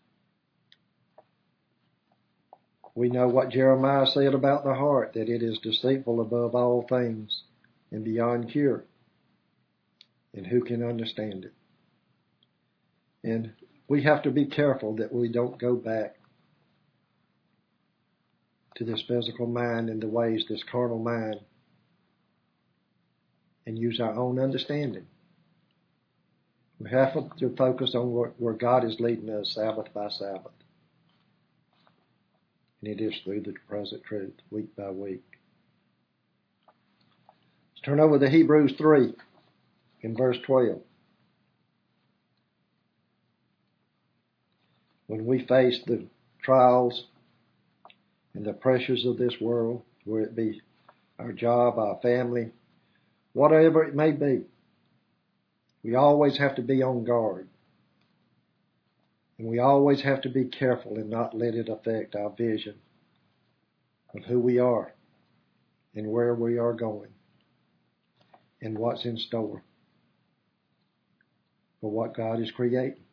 We know what Jeremiah said about the heart, that it is deceitful above all things and beyond cure. And who can understand it? And we have to be careful that we don't go back to this physical mind and the ways, this carnal mind, and use our own understanding. We have to focus on where, where God is leading us Sabbath by Sabbath. And it is through the present truth, week by week. Let's turn over to Hebrews three in verse twelve. When we face the trials and the pressures of this world, whether it be our job, our family, whatever it may be, we always have to be on guard. And we always have to be careful and not let it affect our vision of who we are and where we are going and what's in store for what God is creating.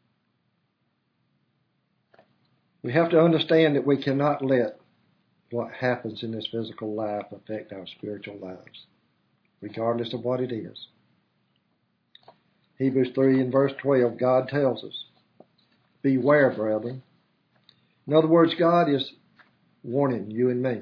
We have to understand that we cannot let what happens in this physical life affect our spiritual lives, regardless of what it is. Hebrews three and verse twelve, God tells us, beware, brethren. In other words, God is warning you and me.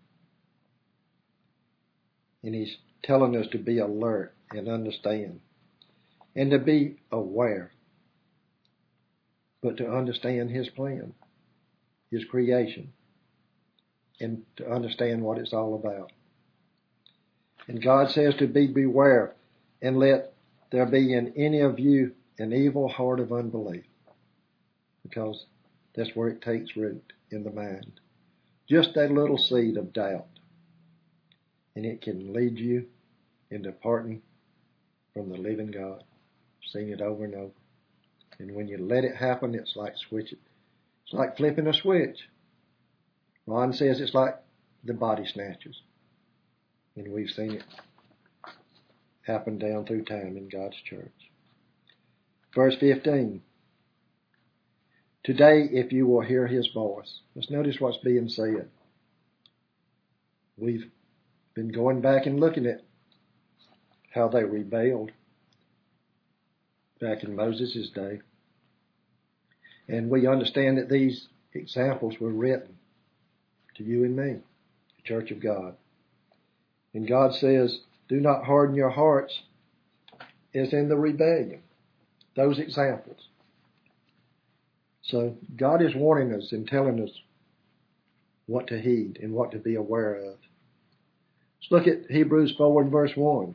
And he's telling us to be alert and understand. And to be aware. But to understand his plan, his creation. And to understand what it's all about. And God says to be beware and let there be in any of you an evil heart of unbelief. Because that's where it takes root in the mind. Just that little seed of doubt. And it can lead you into departing from the living God. I've seen it over and over. And when you let it happen, it's like switch it. It's like flipping a switch. Ron says it's like the body snatchers. And we've seen it happen down through time in God's church. Verse fifteen. Today, if you will hear his voice. Let's notice what's being said. We've been going back and looking at how they rebelled back in Moses' day. And we understand that these examples were written to you and me, the Church of God. And God says, do not harden your hearts as in the rebellion. Those examples. So God is warning us and telling us what to heed and what to be aware of. Let's look at Hebrews four and verse one.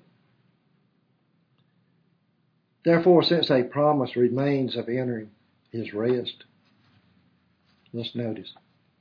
Therefore, since a promise remains of entering his rest, let's notice,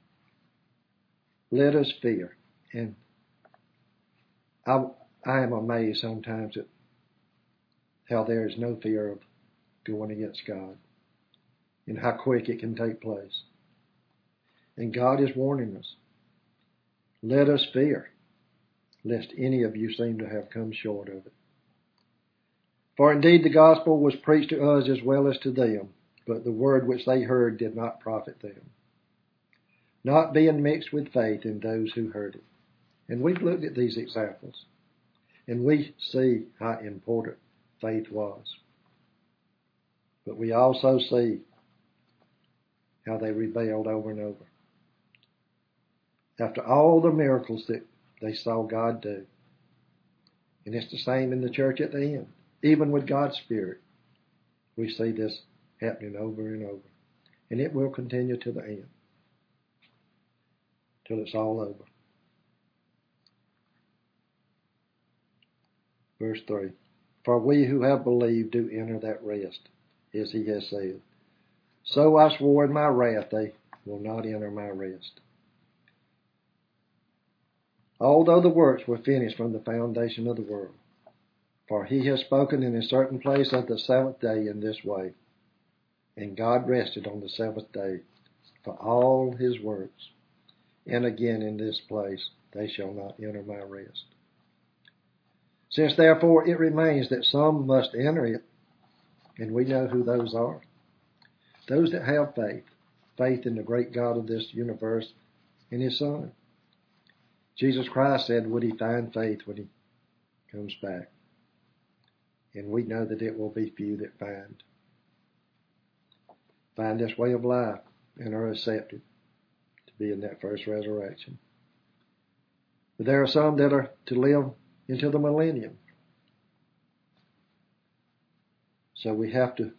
let us fear. And I, I am amazed sometimes at how there is no fear of going against God and how quick it can take place. And God is warning us, let us fear, lest any of you seem to have come short of it. For indeed the gospel was preached to us as well as to them, but the word which they heard did not profit them, not being mixed with faith in those who heard it. And we've looked at these examples, and we see how important faith was. But we also see how they rebelled over and over. After all the miracles that they saw God do. And it's the same in the church at the end. Even with God's Spirit, we see this happening over and over. And it will continue to the end. Till it's all over. Verse three. For we who have believed do enter that rest, as he has said. So I swore in my wrath they will not enter my rest. Although the works were finished from the foundation of the world. For he has spoken in a certain place of the seventh day in this way. And God rested on the seventh day for all his works. And again in this place they shall not enter my rest. Since therefore it remains that some must enter it, and we know who those are. Those that have faith, faith in the great God of this universe and his Son. Jesus Christ said, would he find faith when he comes back? And we know that it will be few that find. Find this way of life and are accepted to be in that first resurrection. But there are some that are to live into the millennium. So we have to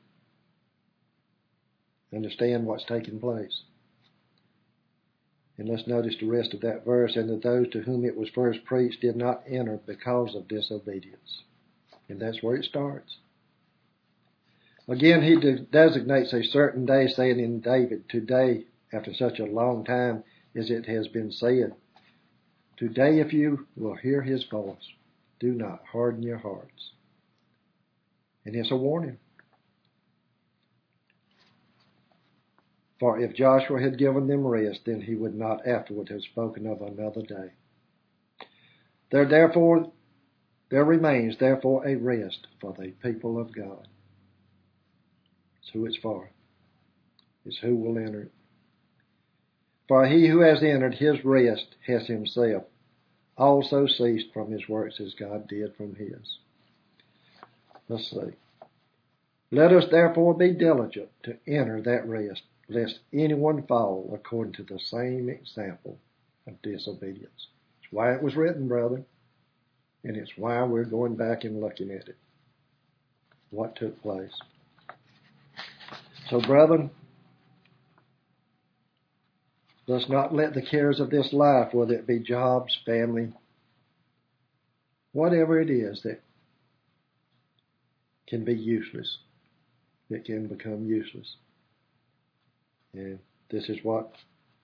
understand what's taking place. And let's notice the rest of that verse. And that those to whom it was first preached did not enter because of disobedience. And that's where it starts. Again, he de- designates a certain day, saying in David, today, after such a long time as it has been said, today if you will hear his voice, do not harden your hearts. And it's a warning. For if Joshua had given them rest, then he would not afterward have spoken of another day. There therefore, there remains therefore a rest for the people of God. It's who it's for. It's who will enter it. For he who has entered his rest has himself also ceased from his works as God did from his. Let's see. Let us therefore be diligent to enter that rest, lest anyone fall according to the same example of disobedience. It's why it was written, brother. And it's why we're going back and looking at it. What took place. So, brethren, let's not let the cares of this life, whether it be jobs, family, whatever it is that can be useless, that can become useless. And this is what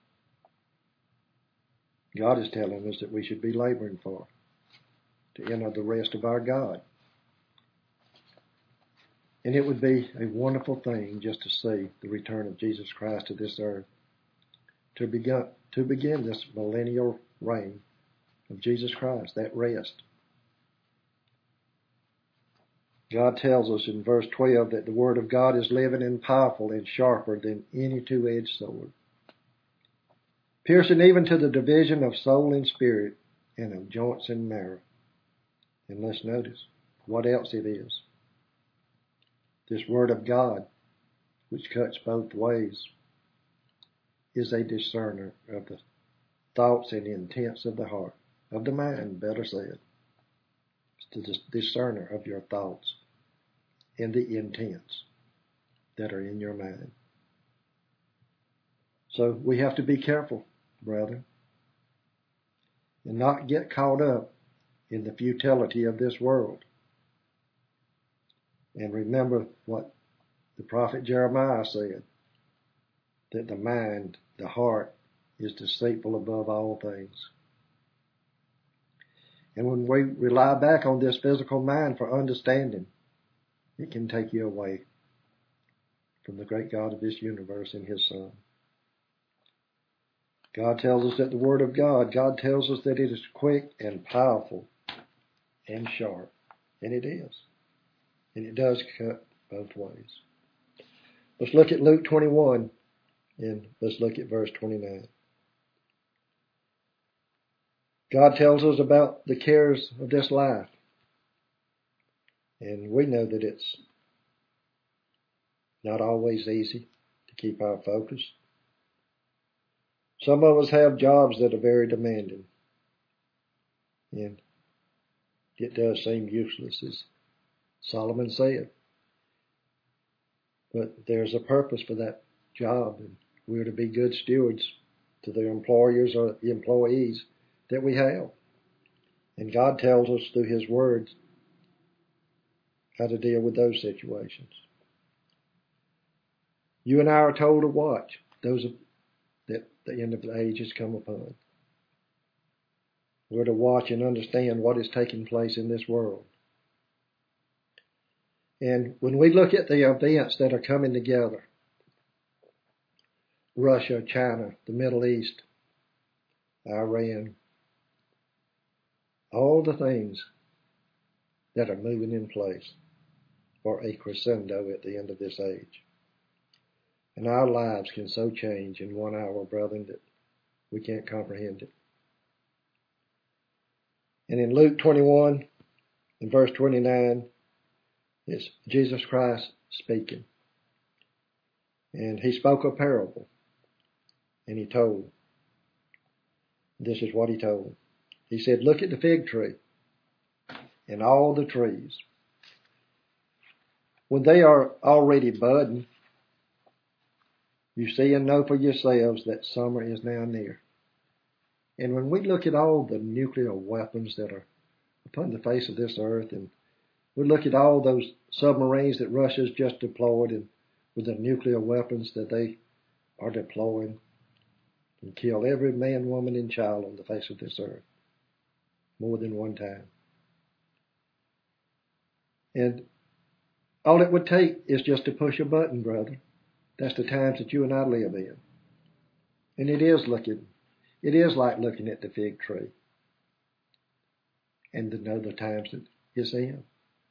God is telling us that we should be laboring for, to enter the rest of our God. And it would be a wonderful thing just to see the return of Jesus Christ to this earth, to begin, to begin this millennial reign of Jesus Christ, that rest. God tells us in verse twelve that the Word of God is living and powerful and sharper than any two-edged sword, piercing even to the division of soul and spirit and of joints and marrow. And let's notice what else it is. This Word of God which cuts both ways, is a discerner of the thoughts and intents of the heart, of the mind, better said. It's the discerner of your thoughts and the intents that are in your mind. So we have to be careful, brethren, and not get caught up in the futility of this world. And remember what the prophet Jeremiah said, that the mind, the heart, is deceitful above all things. And when we rely back on this physical mind for understanding, it can take you away from the great God of this universe and His Son. God tells us that the Word of God, God tells us that it is quick and powerful and sharp. And it is. And it does cut both ways. Let's look at Luke twenty-one and let's look at verse twenty-nine. God tells us about the cares of this life. And we know that it's not always easy to keep our focus. Some of us have jobs that are very demanding. And it does seem useless, as Solomon said. But there's a purpose for that job, and we're to be good stewards to the employers or the employees that we have. And God tells us through His Word how to deal with those situations. You and I are told to watch those that the end of the age has come upon. We're to watch and understand what is taking place in this world. And when we look at the events that are coming together, Russia, China, the Middle East, Iran, all the things that are moving in place for a crescendo at the end of this age. And our lives can so change in one hour, brethren, that we can't comprehend it. And in Luke twenty-one, in verse twenty-nine, it's Jesus Christ speaking. And He spoke a parable. And He told. This is what He told. He said, look at the fig tree and all the trees. When they are already budding, you see and know for yourselves that summer is now near. And when we look at all the nuclear weapons that are upon the face of this earth, and we look at all those submarines that Russia's just deployed, and with the nuclear weapons that they are deploying, and kill every man, woman, and child on the face of this earth more than one time. And all it would take is just to push a button, brother. That's the times that you and I live in. And it is looking, it is like looking at the fig tree and to know the times that it's in.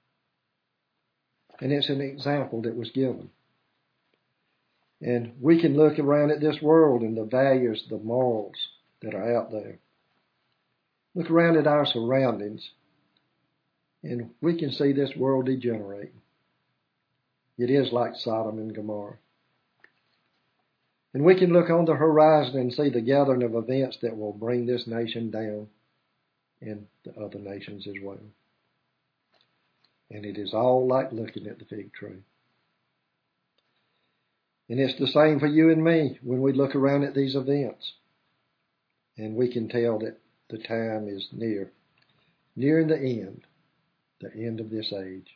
And it's an example that was given. And we can look around at this world and the values, the morals that are out there. Look around at our surroundings and we can see this world degenerating. It is like Sodom and Gomorrah. And we can look on the horizon and see the gathering of events that will bring this nation down and the other nations as well. And it is all like looking at the fig tree. And it's the same for you and me when we look around at these events. And we can tell that the time is near, nearing the end, the end of this age.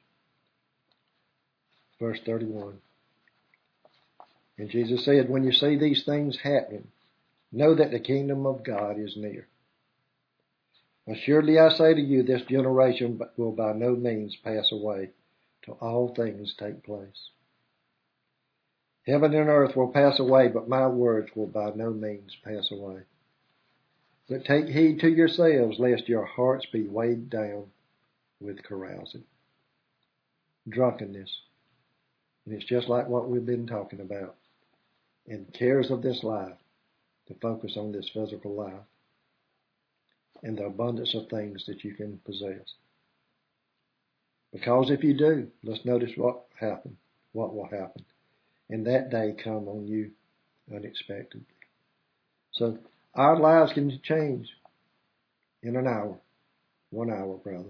Verse thirty-one. And Jesus said, when you see these things happening, know that the kingdom of God is near. Assuredly I say to you, this generation will by no means pass away till all things take place. Heaven and earth will pass away, but my words will by no means pass away. But take heed to yourselves, lest your hearts be weighed down with carousing, drunkenness. And it's just like what we've been talking about. And cares of this life, to focus on this physical life and the abundance of things that you can possess. Because if you do, let's notice what happened, what will happen. and that day come on you unexpectedly. So our lives can change in an hour, one hour, brother.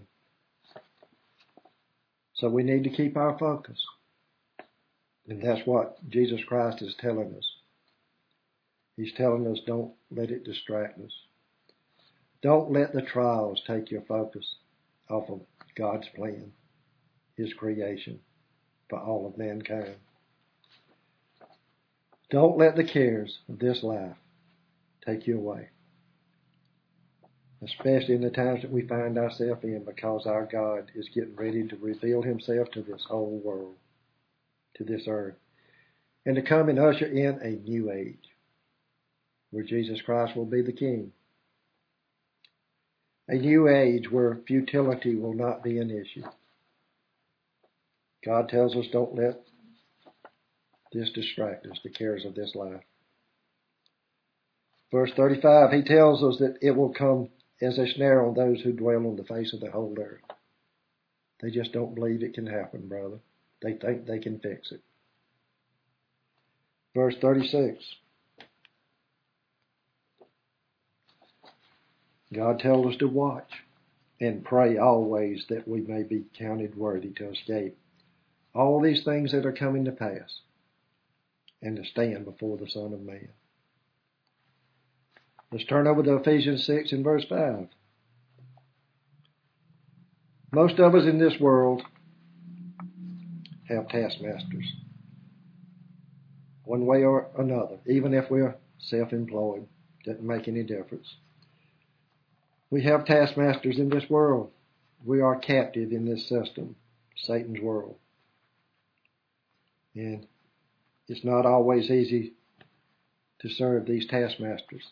So we need to keep our focus. And that's what Jesus Christ is telling us. He's telling us don't let it distract us. Don't let the trials take your focus off of God's plan, His creation for all of mankind. Don't let the cares of this life take you away, especially in the times that we find ourselves in, because our God is getting ready to reveal Himself to this whole world, to this earth, and to come and usher in a new age where Jesus Christ will be the King. A new age where futility will not be an issue. God tells us don't let this distract us, the cares of this life. Verse thirty-five, He tells us that it will come as a snare on those who dwell on the face of the whole earth. They just don't believe it can happen, brother. They think they can fix it. Verse thirty-six, God tells us to watch and pray always that we may be counted worthy to escape all these things that are coming to pass and to stand before the Son of Man. Let's turn over to Ephesians six and verse five. Most of us in this world have taskmasters, one way or another, even if we're self-employed. Doesn't make any difference. We have taskmasters in this world. We are captive in this system, Satan's world. And it's not always easy to serve these taskmasters.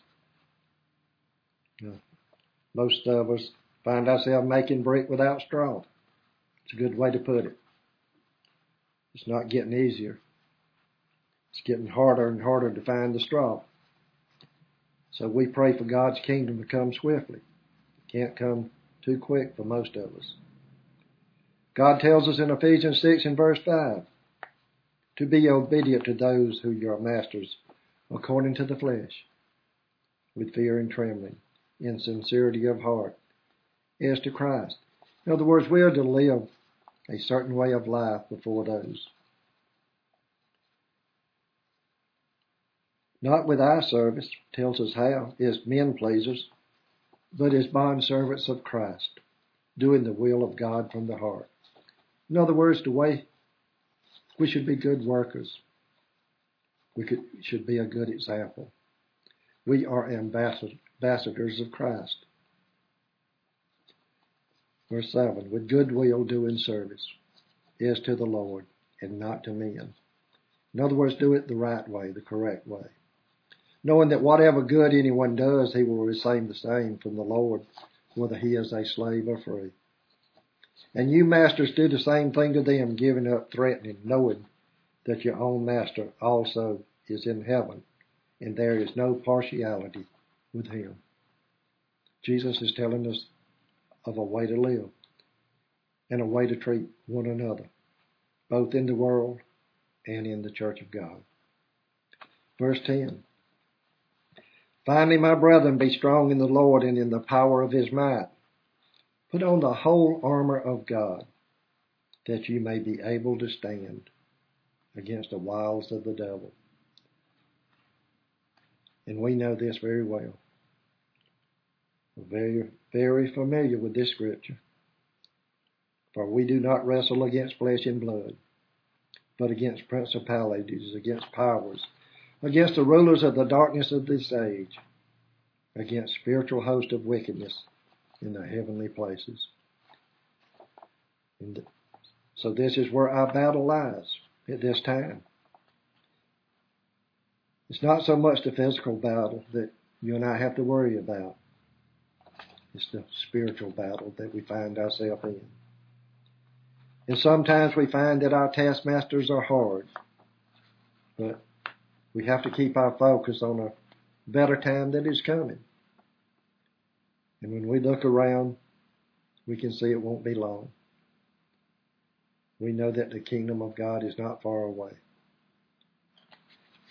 Most of us find ourselves making brick without straw. It's a good way to put it. It's not getting easier. It's getting harder and harder to find the straw. So we pray for God's kingdom to come swiftly. It can't come too quick for most of us. God tells us in Ephesians six and verse five to be obedient to those who are your masters according to the flesh, with fear and trembling, in sincerity of heart, as to Christ. In other words, we are to live a certain way of life before those. Not with eye service, tells us how, as men pleasers, but as bondservants of Christ, doing the will of God from the heart. In other words, the way we should be good workers. We could, should be a good example. We are ambassadors of Christ. Verse seven, with good will doing service, is to the Lord and not to men. In other words, do it the right way, the correct way. Knowing that whatever good anyone does, he will receive the same from the Lord, whether he is a slave or free. And you masters do the same thing to them, giving up threatening, knowing that your own master also is in heaven, and there is no partiality with him. Jesus is telling us of a way to live and a way to treat one another, both in the world and in the church of God. Verse ten. Finally, my brethren, be strong in the Lord and in the power of his might. Put on the whole armor of God, that you may be able to stand against the wiles of the devil. And we know this very well. We're very, very familiar with this scripture. For we do not wrestle against flesh and blood, but against principalities, against powers, against the rulers of the darkness of this age, against spiritual hosts of wickedness in the heavenly places. And so this is where our battle lies at this time. It's not so much the physical battle that you and I have to worry about. It's the spiritual battle that we find ourselves in. And sometimes we find that our taskmasters are hard, but we have to keep our focus on a better time that is coming. And when we look around, we can see it won't be long. We know that the kingdom of God is not far away.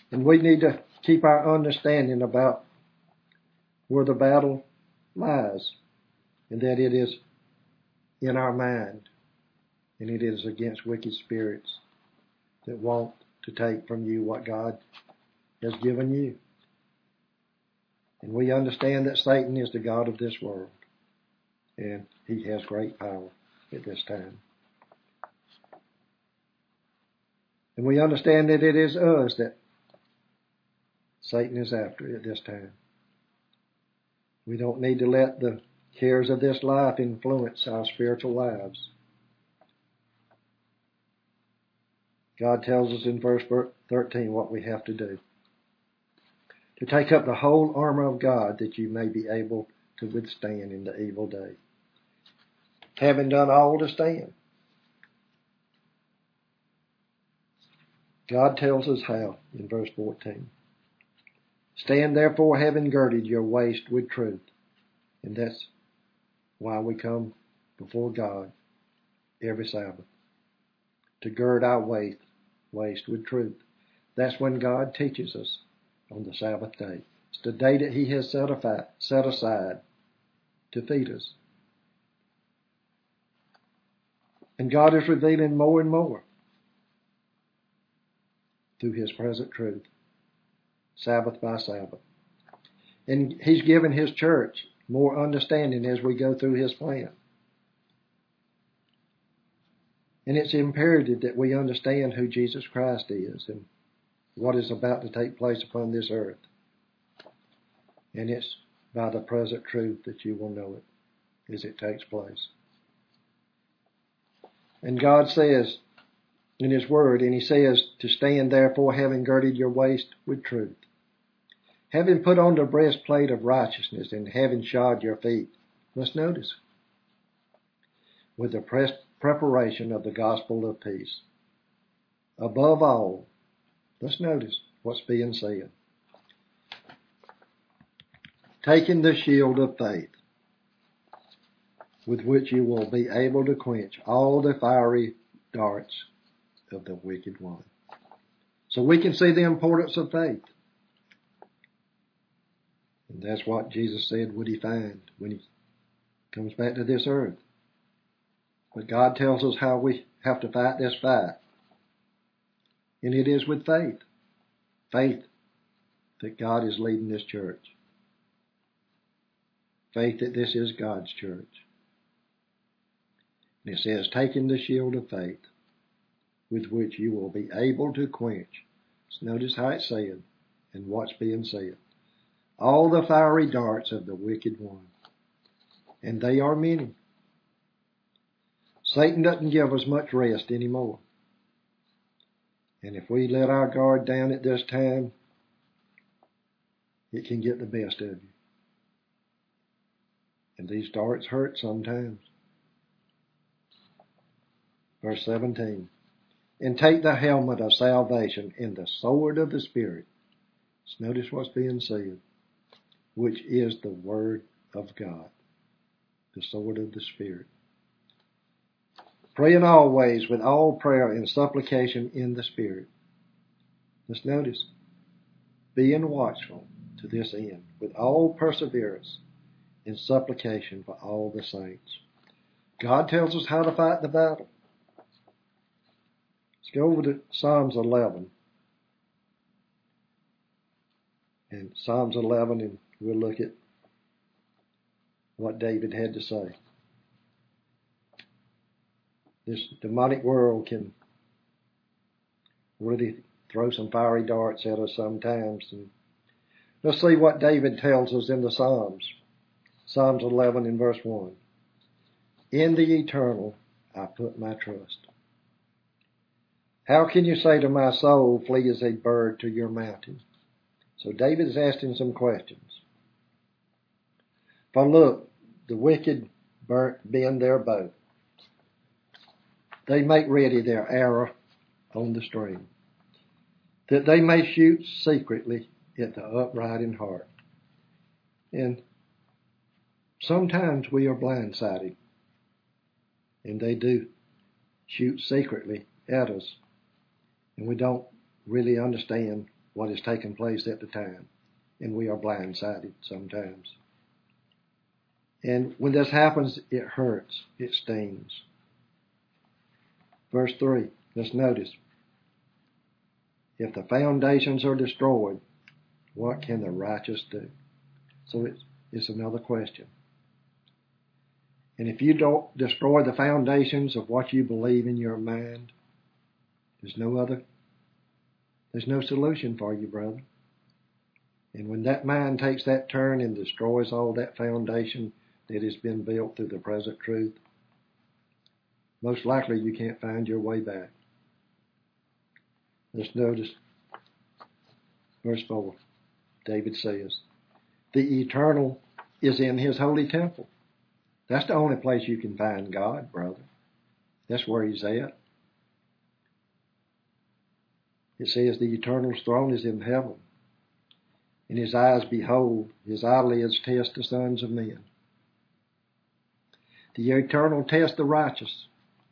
And we need to keep our understanding about where the battle lies, and that it is in our mind, and it is against wicked spirits that want to take from you what God has given you. And we understand that Satan is the god of this world, and he has great power at this time. And we understand that it is us that Satan is after at this time. We don't need to let the cares of this life influence our spiritual lives. God tells us in verse thirteen what we have to do. To take up the whole armor of God, that you may be able to withstand in the evil day, having done all to stand. God tells us how in verse fourteen. Stand therefore, having girded your waist with truth. And that's why we come before God every Sabbath, to gird our waist, waist with truth. That's when God teaches us on the Sabbath day. It's the day that he has set aside, set aside to feed us. And God is revealing more and more through his present truth, Sabbath by Sabbath. And he's given his church more understanding as we go through his plan. And it's imperative that we understand who Jesus Christ is and what is about to take place upon this earth. And it's by the present truth that you will know it as it takes place. And God says in his word, and he says to stand therefore, having girded your waist with truth, having put on the breastplate of righteousness, and having shod your feet. Let's notice, with the pre- preparation of the gospel of peace. Above all, let's notice what's being said. Taking the shield of faith, with which you will be able to quench all the fiery darts of the wicked one. So we can see the importance of faith. And that's what Jesus said would he find when he comes back to this earth. But God tells us how we have to fight this fight. And it is with faith. Faith that God is leading this church. Faith that this is God's church. And it says, taking the shield of faith, with which you will be able to quench. So notice how it's said and what's being said. All the fiery darts of the wicked one. And they are many. Satan doesn't give us much rest anymore. And if we let our guard down at this time, it can get the best of you. And these darts hurt sometimes. Verse seventeen. And take the helmet of salvation and the sword of the Spirit. Let's notice what's being said. Which is the word of God. The sword of the Spirit. Praying always with all prayer and supplication in the Spirit. Let's notice. Being watchful to this end with all perseverance and supplication for all the saints. God tells us how to fight the battle. Let's go over to Psalms eleven. And Psalms eleven, and we'll look at what David had to say. This demonic world can really throw some fiery darts at us sometimes. And let's see what David tells us in the Psalms. Psalms eleven and verse one. In the eternal I put my trust. How can you say to my soul, flee as a bird to your mountain? So David is asking some questions. For look, the wicked bend their bow. They make ready their arrow on the string, that they may shoot secretly at the upright in heart. And sometimes we are blindsided, and they do shoot secretly at us, and we don't really understand what is taking place at the time, and we are blindsided sometimes. And when this happens, it hurts, it stings. Verse three, let's notice. If the foundations are destroyed, what can the righteous do? So it's, it's another question. And if you don't destroy the foundations of what you believe in your mind, there's no other, there's no solution for you, brother. And when that mind takes that turn and destroys all that foundation that has been built through the present truth, most likely you can't find your way back. Let's notice verse four. David says, the eternal is in his holy temple. That's the only place you can find God, brother. That's where he's at. It says the eternal's throne is in heaven, and his eyes behold, his eyelids test the sons of men. The eternal tests the righteous,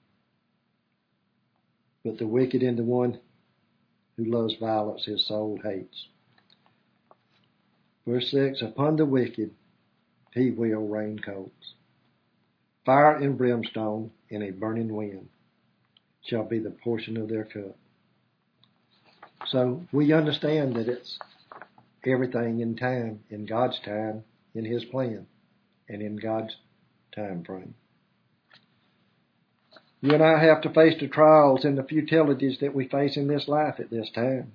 but the wicked and the one who loves violence his soul hates. Verse six, upon the wicked he will rain coals. Fire and brimstone and a burning wind shall be the portion of their cup. So we understand that it's everything in time, in God's time, in his plan, and in God's time frame. You and I have to face the trials and the futilities that we face in this life at this time.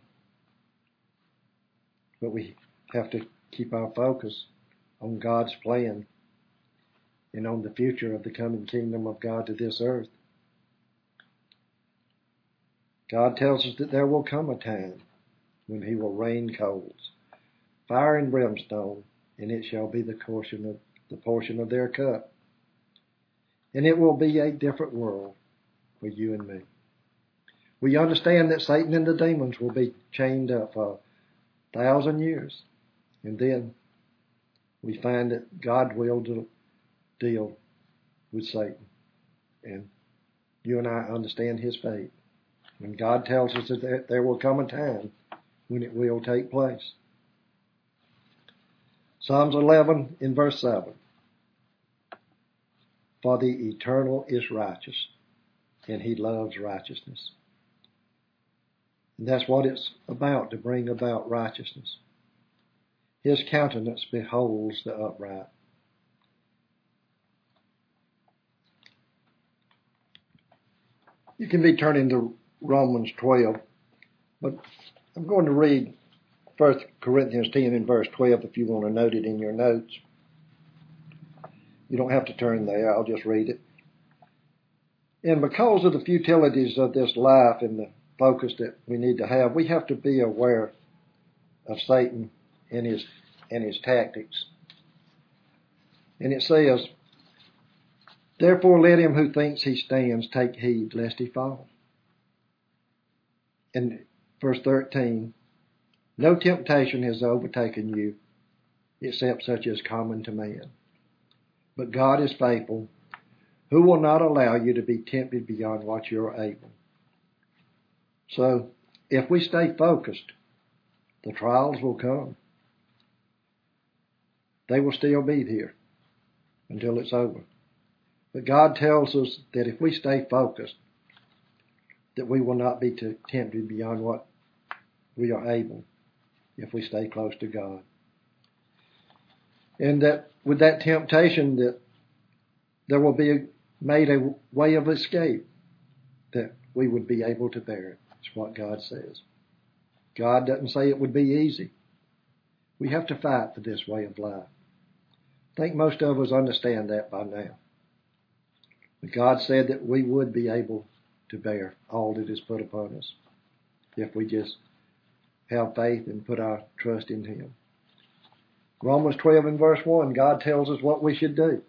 But we have to keep our focus on God's plan and on the future of the coming kingdom of God to this earth. God tells us that there will come a time when he will rain coals, fire and brimstone, and it shall be the portion of, the portion of their cup. And it will be a different world for you and me. We understand that Satan and the demons will be chained up for a thousand years. And then we find that God will do, deal with Satan. And you and I understand his fate. When God tells us that there, there will come a time when it will take place. Psalms eleven in verse seven. For the eternal is righteous, and he loves righteousness. And that's what it's about, to bring about righteousness. His countenance beholds the upright. You can be turning to Romans twelve, but I'm going to read First Corinthians ten in verse twelve if you want to note it in your notes. You don't have to turn there, I'll just read it. And because of the futilities of this life and the focus that we need to have, we have to be aware of Satan and his and his tactics. And it says, therefore let him who thinks he stands take heed lest he fall. And verse thirteen, no temptation has overtaken you except such as common to man. But God is faithful, who will not allow you to be tempted beyond what you're able. So, if we stay focused, the trials will come. They will still be here until it's over. But God tells us that if we stay focused, that we will not be tempted beyond what we are able if we stay close to God. And that with that temptation, that there will be a, made a way of escape that we would be able to bear it. That's what God says. God doesn't say it would be easy. We have to fight for this way of life. I think most of us understand that by now. But God said that we would be able to bear all that is put upon us if we just have faith and put our trust in him. Romans twelve and verse one, God tells us what we should do.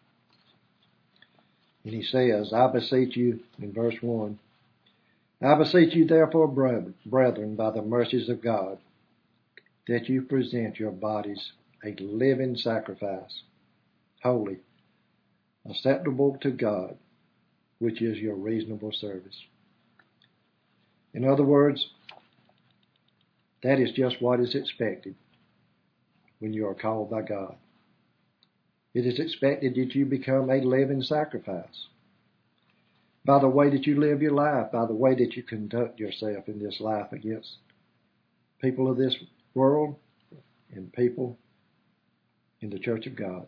And he says, I beseech you, in verse one, I beseech you therefore, brethren, by the mercies of God, that you present your bodies a living sacrifice, holy, acceptable to God, which is your reasonable service. In other words, That is just what is expected when you are called by God. It is expected that you become a living sacrifice by the way that you live your life, by the way that you conduct yourself in this life against people of this world and people in the church of God.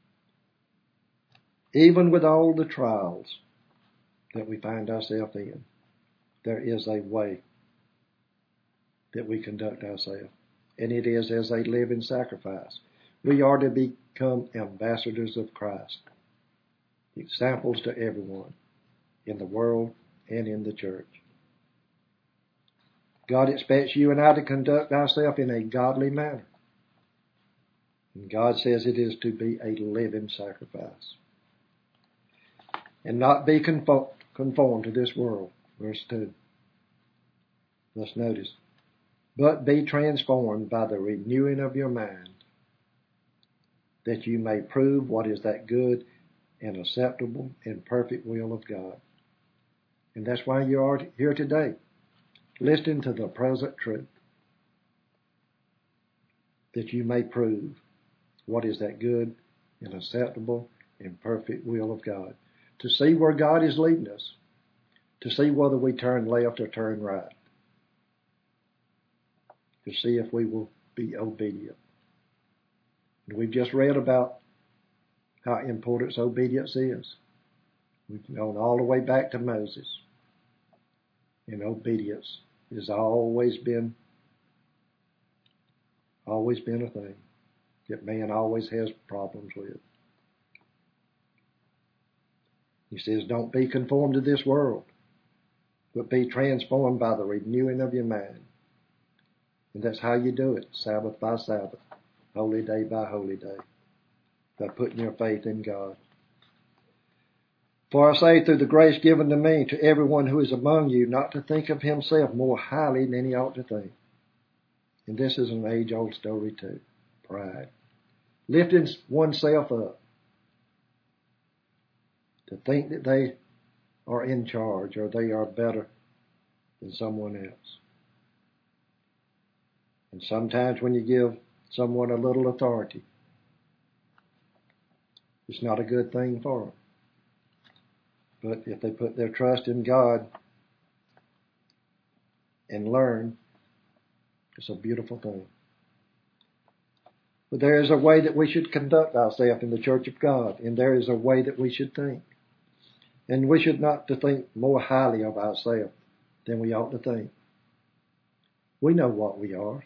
Even with all the trials that we find ourselves in, there is a way that we conduct ourselves, and it is as a living sacrifice. We are to become ambassadors of Christ, examples to everyone in the world and in the church. God expects you and I to conduct ourselves in a godly manner. And God says it is to be a living sacrifice. And not be conformed to this world. Verse two. Let's notice. But be transformed by the renewing of your mind, that you may prove what is that good and acceptable and perfect will of God. And that's why you are here today, listening to the present truth, that you may prove what is that good and acceptable and perfect will of God. To see where God is leading us, to see whether we turn left or turn right, to see if we will be obedient. And we've just read about how important obedience is. We've gone all the way back to Moses. And obedience has always been, always been a thing that man always has problems with. He says, don't be conformed to this world, but be transformed by the renewing of your mind. And that's how you do it, Sabbath by Sabbath, holy day by holy day, by putting your faith in God. For I say, through the grace given to me, to everyone who is among you, not to think of himself more highly than he ought to think. And this is an age-old story too, pride. Lifting oneself up to think that they are in charge or they are better than someone else. And sometimes when you give someone a little authority, it's not a good thing for them. But if they put their trust in God and learn, it's a beautiful thing. But there is a way that we should conduct ourselves in the church of God, and there is a way that we should think. And we should not to think more highly of ourselves than we ought to think. We know what we are.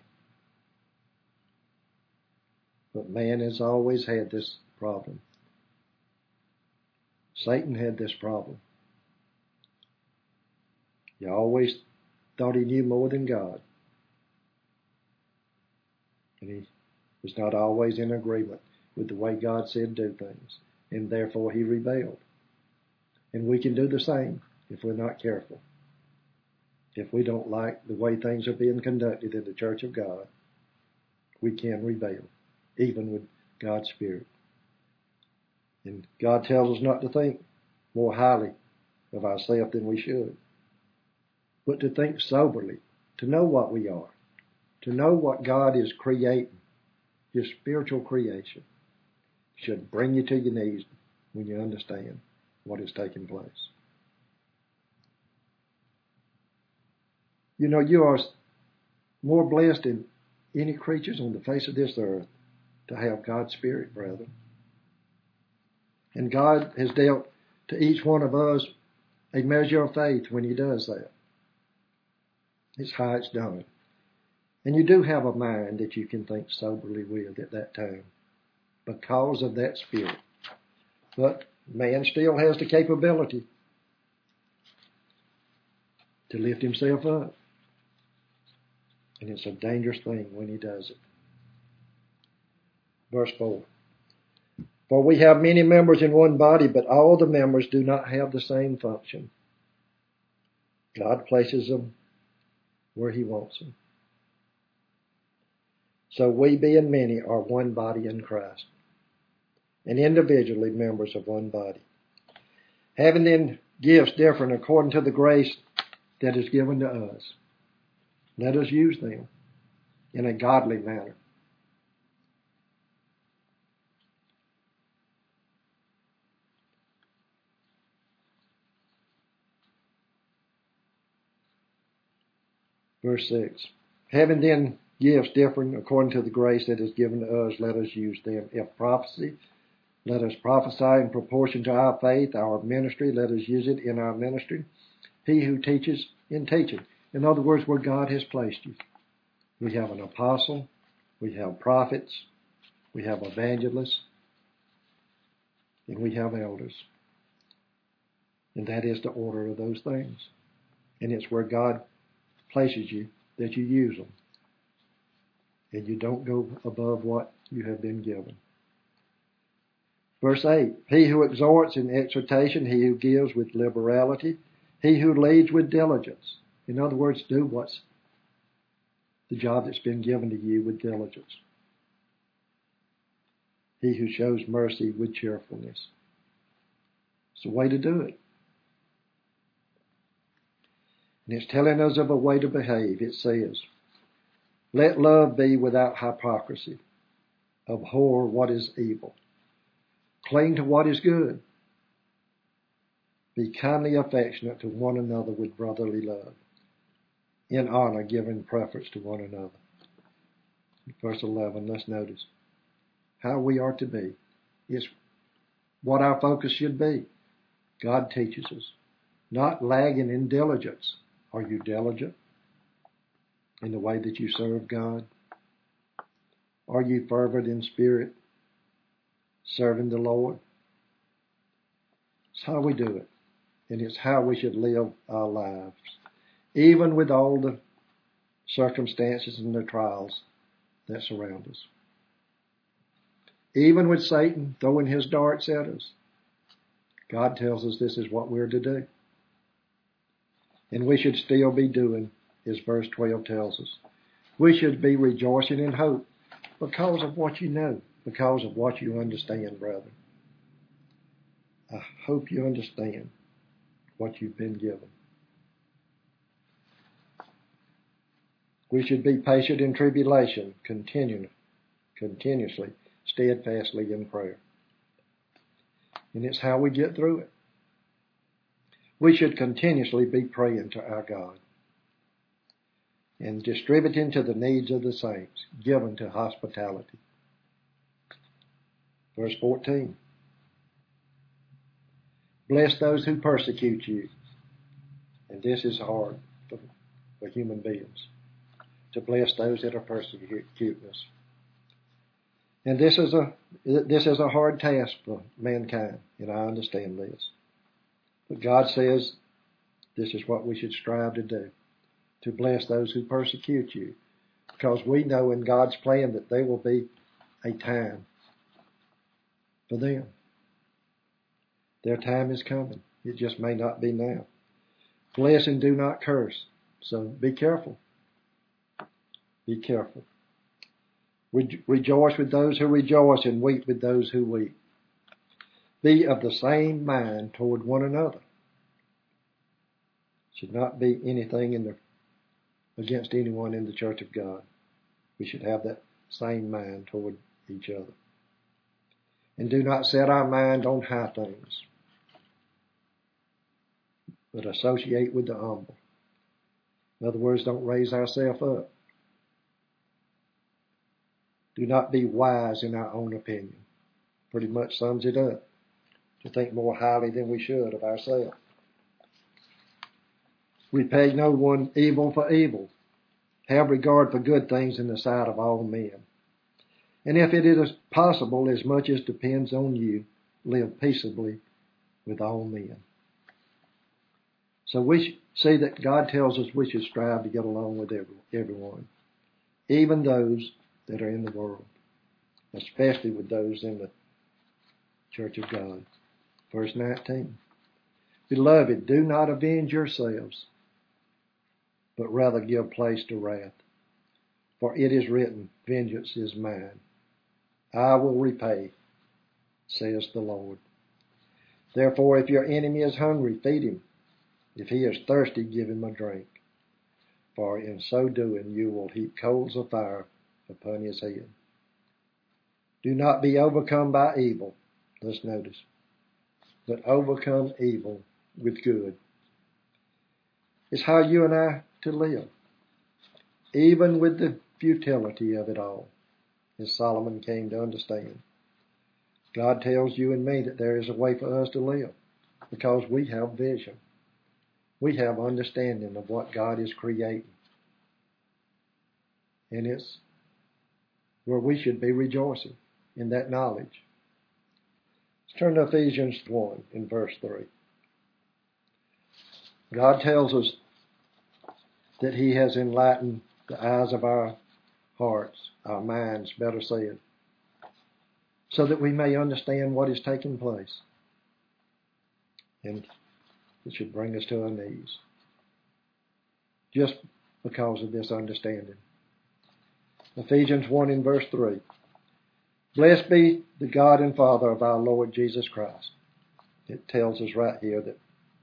But man has always had this problem. Satan had this problem. He always thought he knew more than God. And he was not always in agreement with the way God said do things. And therefore he rebelled. And we can do the same if we're not careful. If we don't like the way things are being conducted in the church of God, we can rebel, even with God's Spirit. And God tells us not to think more highly of ourselves than we should, but to think soberly, to know what we are, to know what God is creating, His spiritual creation, should bring you to your knees when you understand what is taking place. You know, you are more blessed than any creatures on the face of this earth to have God's Spirit, brethren. And God has dealt to each one of us a measure of faith when He does that. It's how it's done. And you do have a mind that you can think soberly with at that time because of that Spirit. But man still has the capability to lift himself up. And it's a dangerous thing when he does it. Verse four. For we have many members in one body, but all the members do not have the same function. God places them where He wants them. So we, being many, are one body in Christ, and individually members of one body, having then gifts different according to the grace that is given to us. Let us use them. in a godly manner. Verse six. Having then gifts differing according to the grace that is given to us, let us use them. If prophecy, let us prophesy in proportion to our faith. Our ministry, let us use it in our ministry. He who teaches, in teaching. In other words, where God has placed you. We have an apostle, we have prophets, we have evangelists, and we have elders. And that is the order of those things. And it's where God places you that you use them. And you don't go above what you have been given. Verse eight, he who exhorts in exhortation, he who gives with liberality, he who leads with diligence. In other words, do what's the job that's been given to you with diligence. He who shows mercy with cheerfulness. It's a way to do it. And it's telling us of a way to behave. It says, let love be without hypocrisy. Abhor what is evil. Cling to what is good. Be kindly affectionate to one another with brotherly love. In honor, giving preference to one another. Verse eleven, let's notice how we are to be. It's what our focus should be. God teaches us. Not lagging in diligence. Are you diligent in the way that you serve God? Are you fervent in spirit, serving the Lord? It's how we do it. And it's how we should live our lives. Even with all the circumstances and the trials that surround us. Even with Satan throwing his darts at us, God tells us this is what we're to do. And we should still be doing, as verse twelve tells us. We should be rejoicing in hope because of what you know, because of what you understand, brother. I hope you understand what you've been given. We should be patient in tribulation, continually, continuously, steadfastly in prayer. And it's how we get through it. We should continuously be praying to our God and distributing to the needs of the saints, given to hospitality. Verse fourteen. Bless those who persecute you. And this is hard for, for human beings, to bless those that are persecuting us. And this is a this is a hard task for mankind, and I understand this. But God says this is what we should strive to do, to bless those who persecute you, because we know in God's plan that there will be a time for them. Their time is coming. It just may not be now. Bless and do not curse. So be careful. Be careful. Re- rejoice with those who rejoice and weep with those who weep. Be of the same mind toward one another. Should not be anything in the against anyone in the church of God. We should have that same mind toward each other. And do not set our mind on high things, but associate with the humble. In other words, don't raise ourselves up. Do not be wise in our own opinion. Pretty much sums it up. To think more highly than we should of ourselves. Repay no one evil for evil. Have regard for good things in the sight of all men. And if it is possible, as much as depends on you, live peaceably with all men. So we see that God tells us we should strive to get along with every, everyone, even those that are in the world, especially with those in the church of God. Verse nineteen. Beloved, do not avenge yourselves, but rather give place to wrath. For it is written, vengeance is mine. I will repay, says the Lord. Therefore, if your enemy is hungry, feed him. If he is thirsty, give him a drink. for in so doing you will heap coals of fire upon his head. Do not be overcome by evil, let's notice, but overcome evil with good. It's how you and I to live, even with the futility of it all, as Solomon came to understand. God tells you and me that there is a way for us to live because we have vision. We have understanding of what God is creating. And it's where we should be rejoicing in that knowledge. Let's turn to Ephesians one in verse three. God tells us that he has enlightened the eyes of our hearts, our minds, better said, so that we may understand what is taking place. And it should bring us to our knees just because of this understanding. Ephesians one in verse three. Blessed be the God and Father of our Lord Jesus Christ. It tells us right here that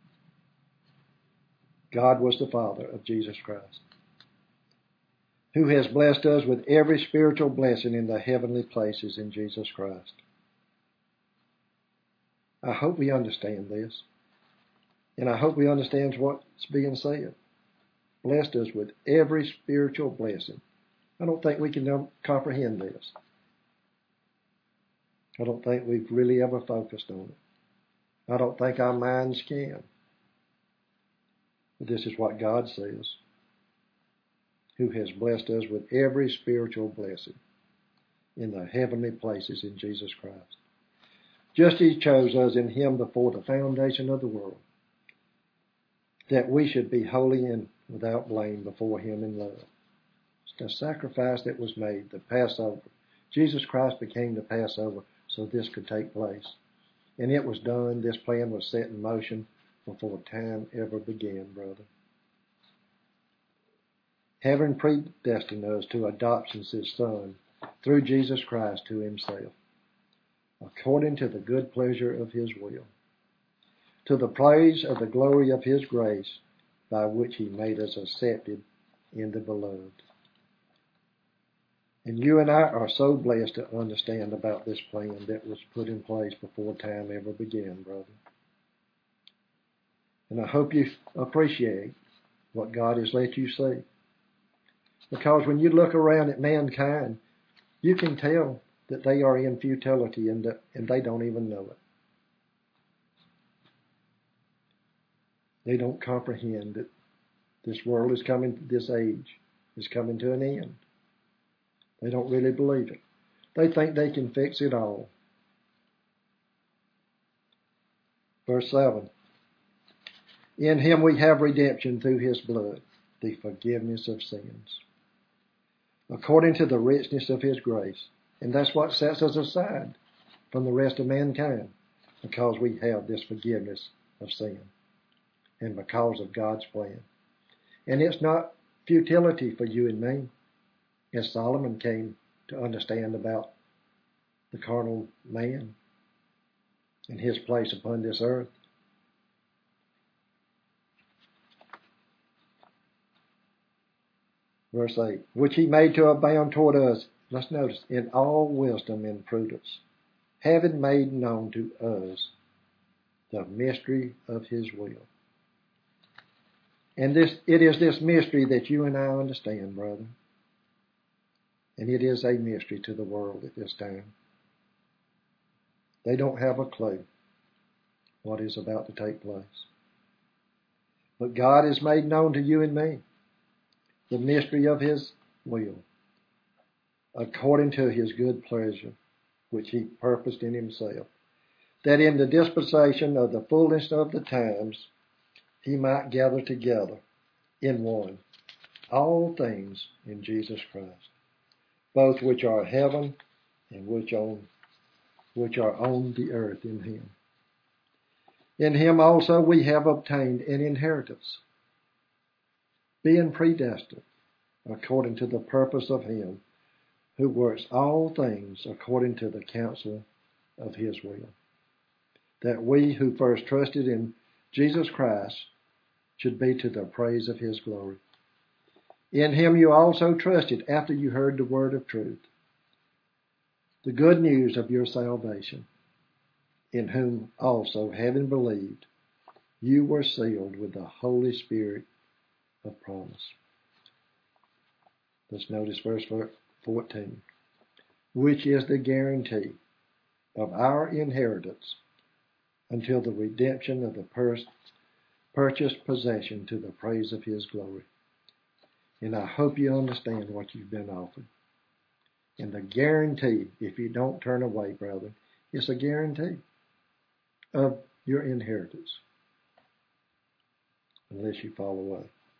God was the Father of Jesus Christ, who has blessed us with every spiritual blessing in the heavenly places in Jesus Christ. I hope we understand this. And I hope we understand what's being said. Blessed us with every spiritual blessing. I don't think we can comprehend this. I don't think we've really ever focused on it. I don't think our minds can. But this is what God says, who has blessed us with every spiritual blessing in the heavenly places in Jesus Christ. Just as he chose us in him before the foundation of the world, that we should be holy and without blame before him in love. It's the sacrifice that was made, the Passover. Jesus Christ became the Passover so this could take place. And it was done. This plan was set in motion before time ever began, brother. Having predestined us to adoption as his Son through Jesus Christ to himself, according to the good pleasure of his will, to the praise of the glory of his grace, by which he made us accepted in the beloved. And you and I are so blessed to understand about this plan that was put in place before time ever began, brother. And I hope you appreciate what God has let you see. Because when you look around at mankind, you can tell that they are in futility and, that, and they don't even know it. They don't comprehend that this world is coming, this age is coming to an end. They don't really believe it. They think they can fix it all. Verse seven. In him we have redemption through his blood, the forgiveness of sins, according to the richness of his grace. And that's what sets us aside from the rest of mankind, because we have this forgiveness of sin and because of God's plan. And it's not futility for you and me, as Solomon came to understand about the carnal man and his place upon this earth. Verse eight, which he made to abound toward us, let's notice, in all wisdom and prudence, having made known to us the mystery of his will. And this, it is this mystery that you and I understand, brother. And it is a mystery to the world at this time. They don't have a clue what is about to take place. But God has made known to you and me the mystery of his will, according to his good pleasure, which he purposed in himself, that in the dispensation of the fullness of the times he might gather together in one all things in Jesus Christ, both which are heaven and which on which are on the earth in him. In him also we have obtained an inheritance, being predestined according to the purpose of him who works all things according to the counsel of his will, that we who first trusted in Jesus Christ should be to the praise of his glory. In him you also trusted after you heard the word of truth, the good news of your salvation, in whom also, having believed, you were sealed with the Holy Spirit of promise. Let's notice verse fourteen, which is the guarantee of our inheritance until the redemption of the pur- purchased possession to the praise of his glory. And I hope you understand what you've been offered. And the guarantee, if you don't turn away, brother, it's a guarantee of your inheritance, unless you fall away.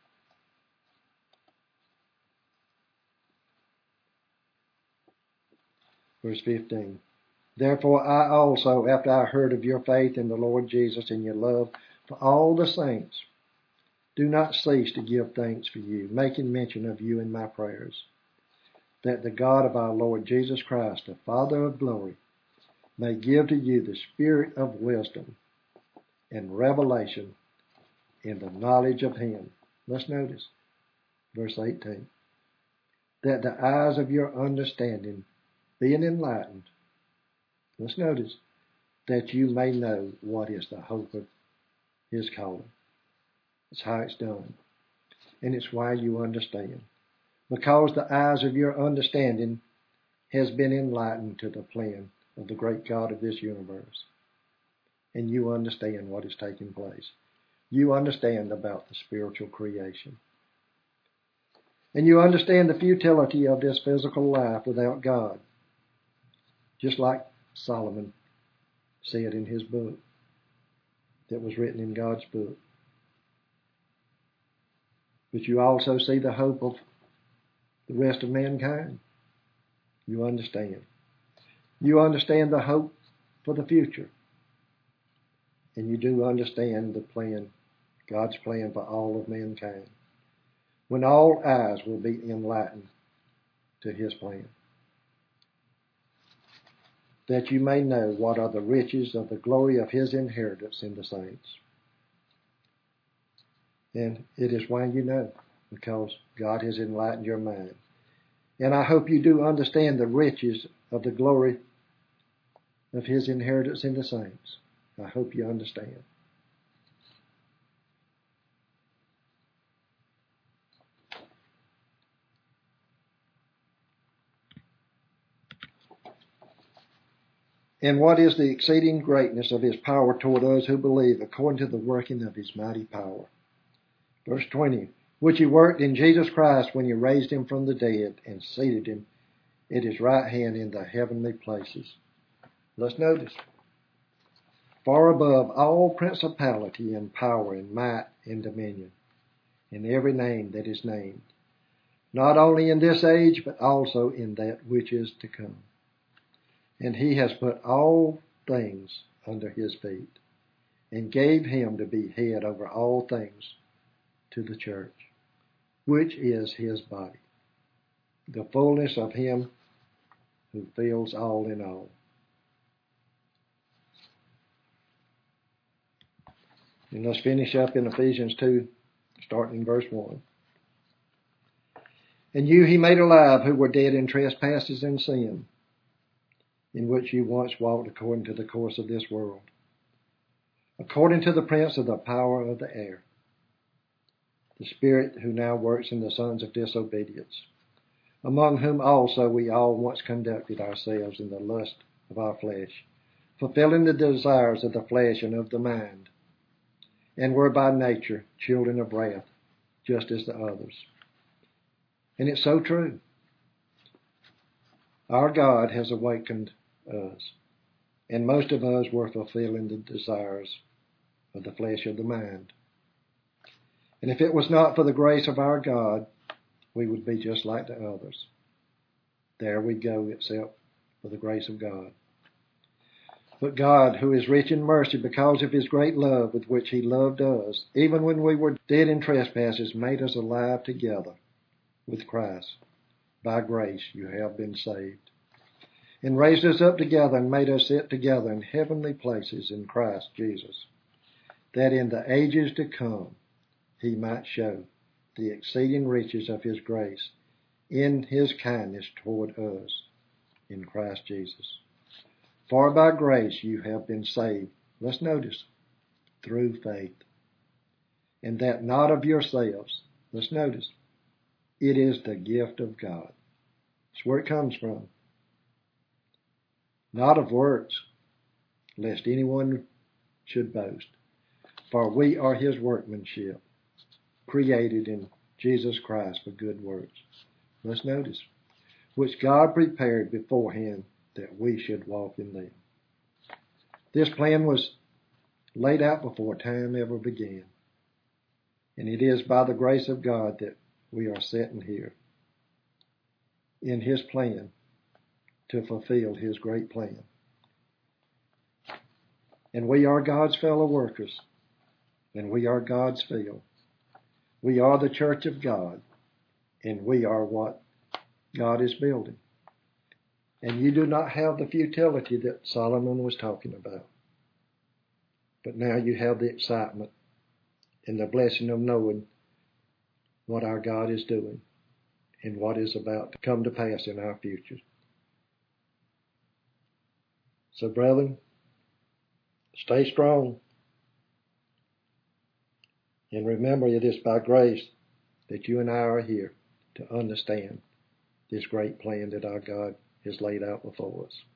Verse fifteen. Therefore I also, after I heard of your faith in the Lord Jesus and your love for all the saints, do not cease to give thanks for you, making mention of you in my prayers, that the God of our Lord Jesus Christ, the Father of glory, may give to you the spirit of wisdom and revelation in the knowledge of him. Let's notice verse eighteen. That the eyes of your understanding being enlightened, let's notice, that you may know what is the hope of his calling. It's how it's done. And it's why you understand. Because the eyes of your understanding has been enlightened to the plan of the great God of this universe. And you understand what is taking place. You understand about the spiritual creation. And you understand the futility of this physical life without God. Just like Solomon said in his book that was written in God's book. But you also see the hope of the rest of mankind. You understand. You understand the hope for the future. And you do understand the plan, God's plan for all of mankind, when all eyes will be enlightened to his plan. That you may know what are the riches of the glory of his inheritance in the saints. And it is why you know, because God has enlightened your mind. And I hope you do understand the riches of the glory of his inheritance in the saints. I hope you understand. And what is the exceeding greatness of his power toward us who believe, according to the working of his mighty power. Verse twenty, which he worked in Jesus Christ when he raised him from the dead and seated him at his right hand in the heavenly places. Let's notice. Far above all principality and power and might and dominion, in every name that is named, not only in this age, but also in that which is to come. And he has put all things under his feet, and gave him to be head over all things to the church, which is his body, the fullness of him who fills all in all. And let's finish up in Ephesians two, starting in verse one. And you he made alive who were dead in trespasses and sin, in which you once walked according to the course of this world, according to the prince of the power of the air, the spirit who now works in the sons of disobedience, among whom also we all once conducted ourselves in the lust of our flesh, fulfilling the desires of the flesh and of the mind, and were by nature children of wrath, just as the others. And it's so true. Our God has awakened us, and most of us were fulfilling the desires of the flesh of the mind. And if it was not for the grace of our God, we would be just like the others. There we go, except for the grace of God. But God, who is rich in mercy because of his great love with which he loved us, even when we were dead in trespasses, made us alive together with Christ. By grace you have been saved. And raised us up together and made us sit together in heavenly places in Christ Jesus, that in the ages to come he might show the exceeding riches of his grace in his kindness toward us in Christ Jesus. For by grace you have been saved. Let's notice, through faith. And that not of yourselves. Let's notice, it is the gift of God. That's where it comes from. Not of works, lest anyone should boast. For we are his workmanship, created in Jesus Christ for good works. Let's notice, which God prepared beforehand that we should walk in them. This plan was laid out before time ever began. And it is by the grace of God that we are sitting here in his plan to fulfill his great plan. And we are God's fellow workers, and we are God's field. We are the church of God, and we are what God is building. And you do not have the futility that Solomon was talking about. But now you have the excitement and the blessing of knowing what our God is doing and what is about to come to pass in our future. So, brethren, stay strong. And remember, it is by grace that you and I are here to understand this great plan that our God has laid out before us.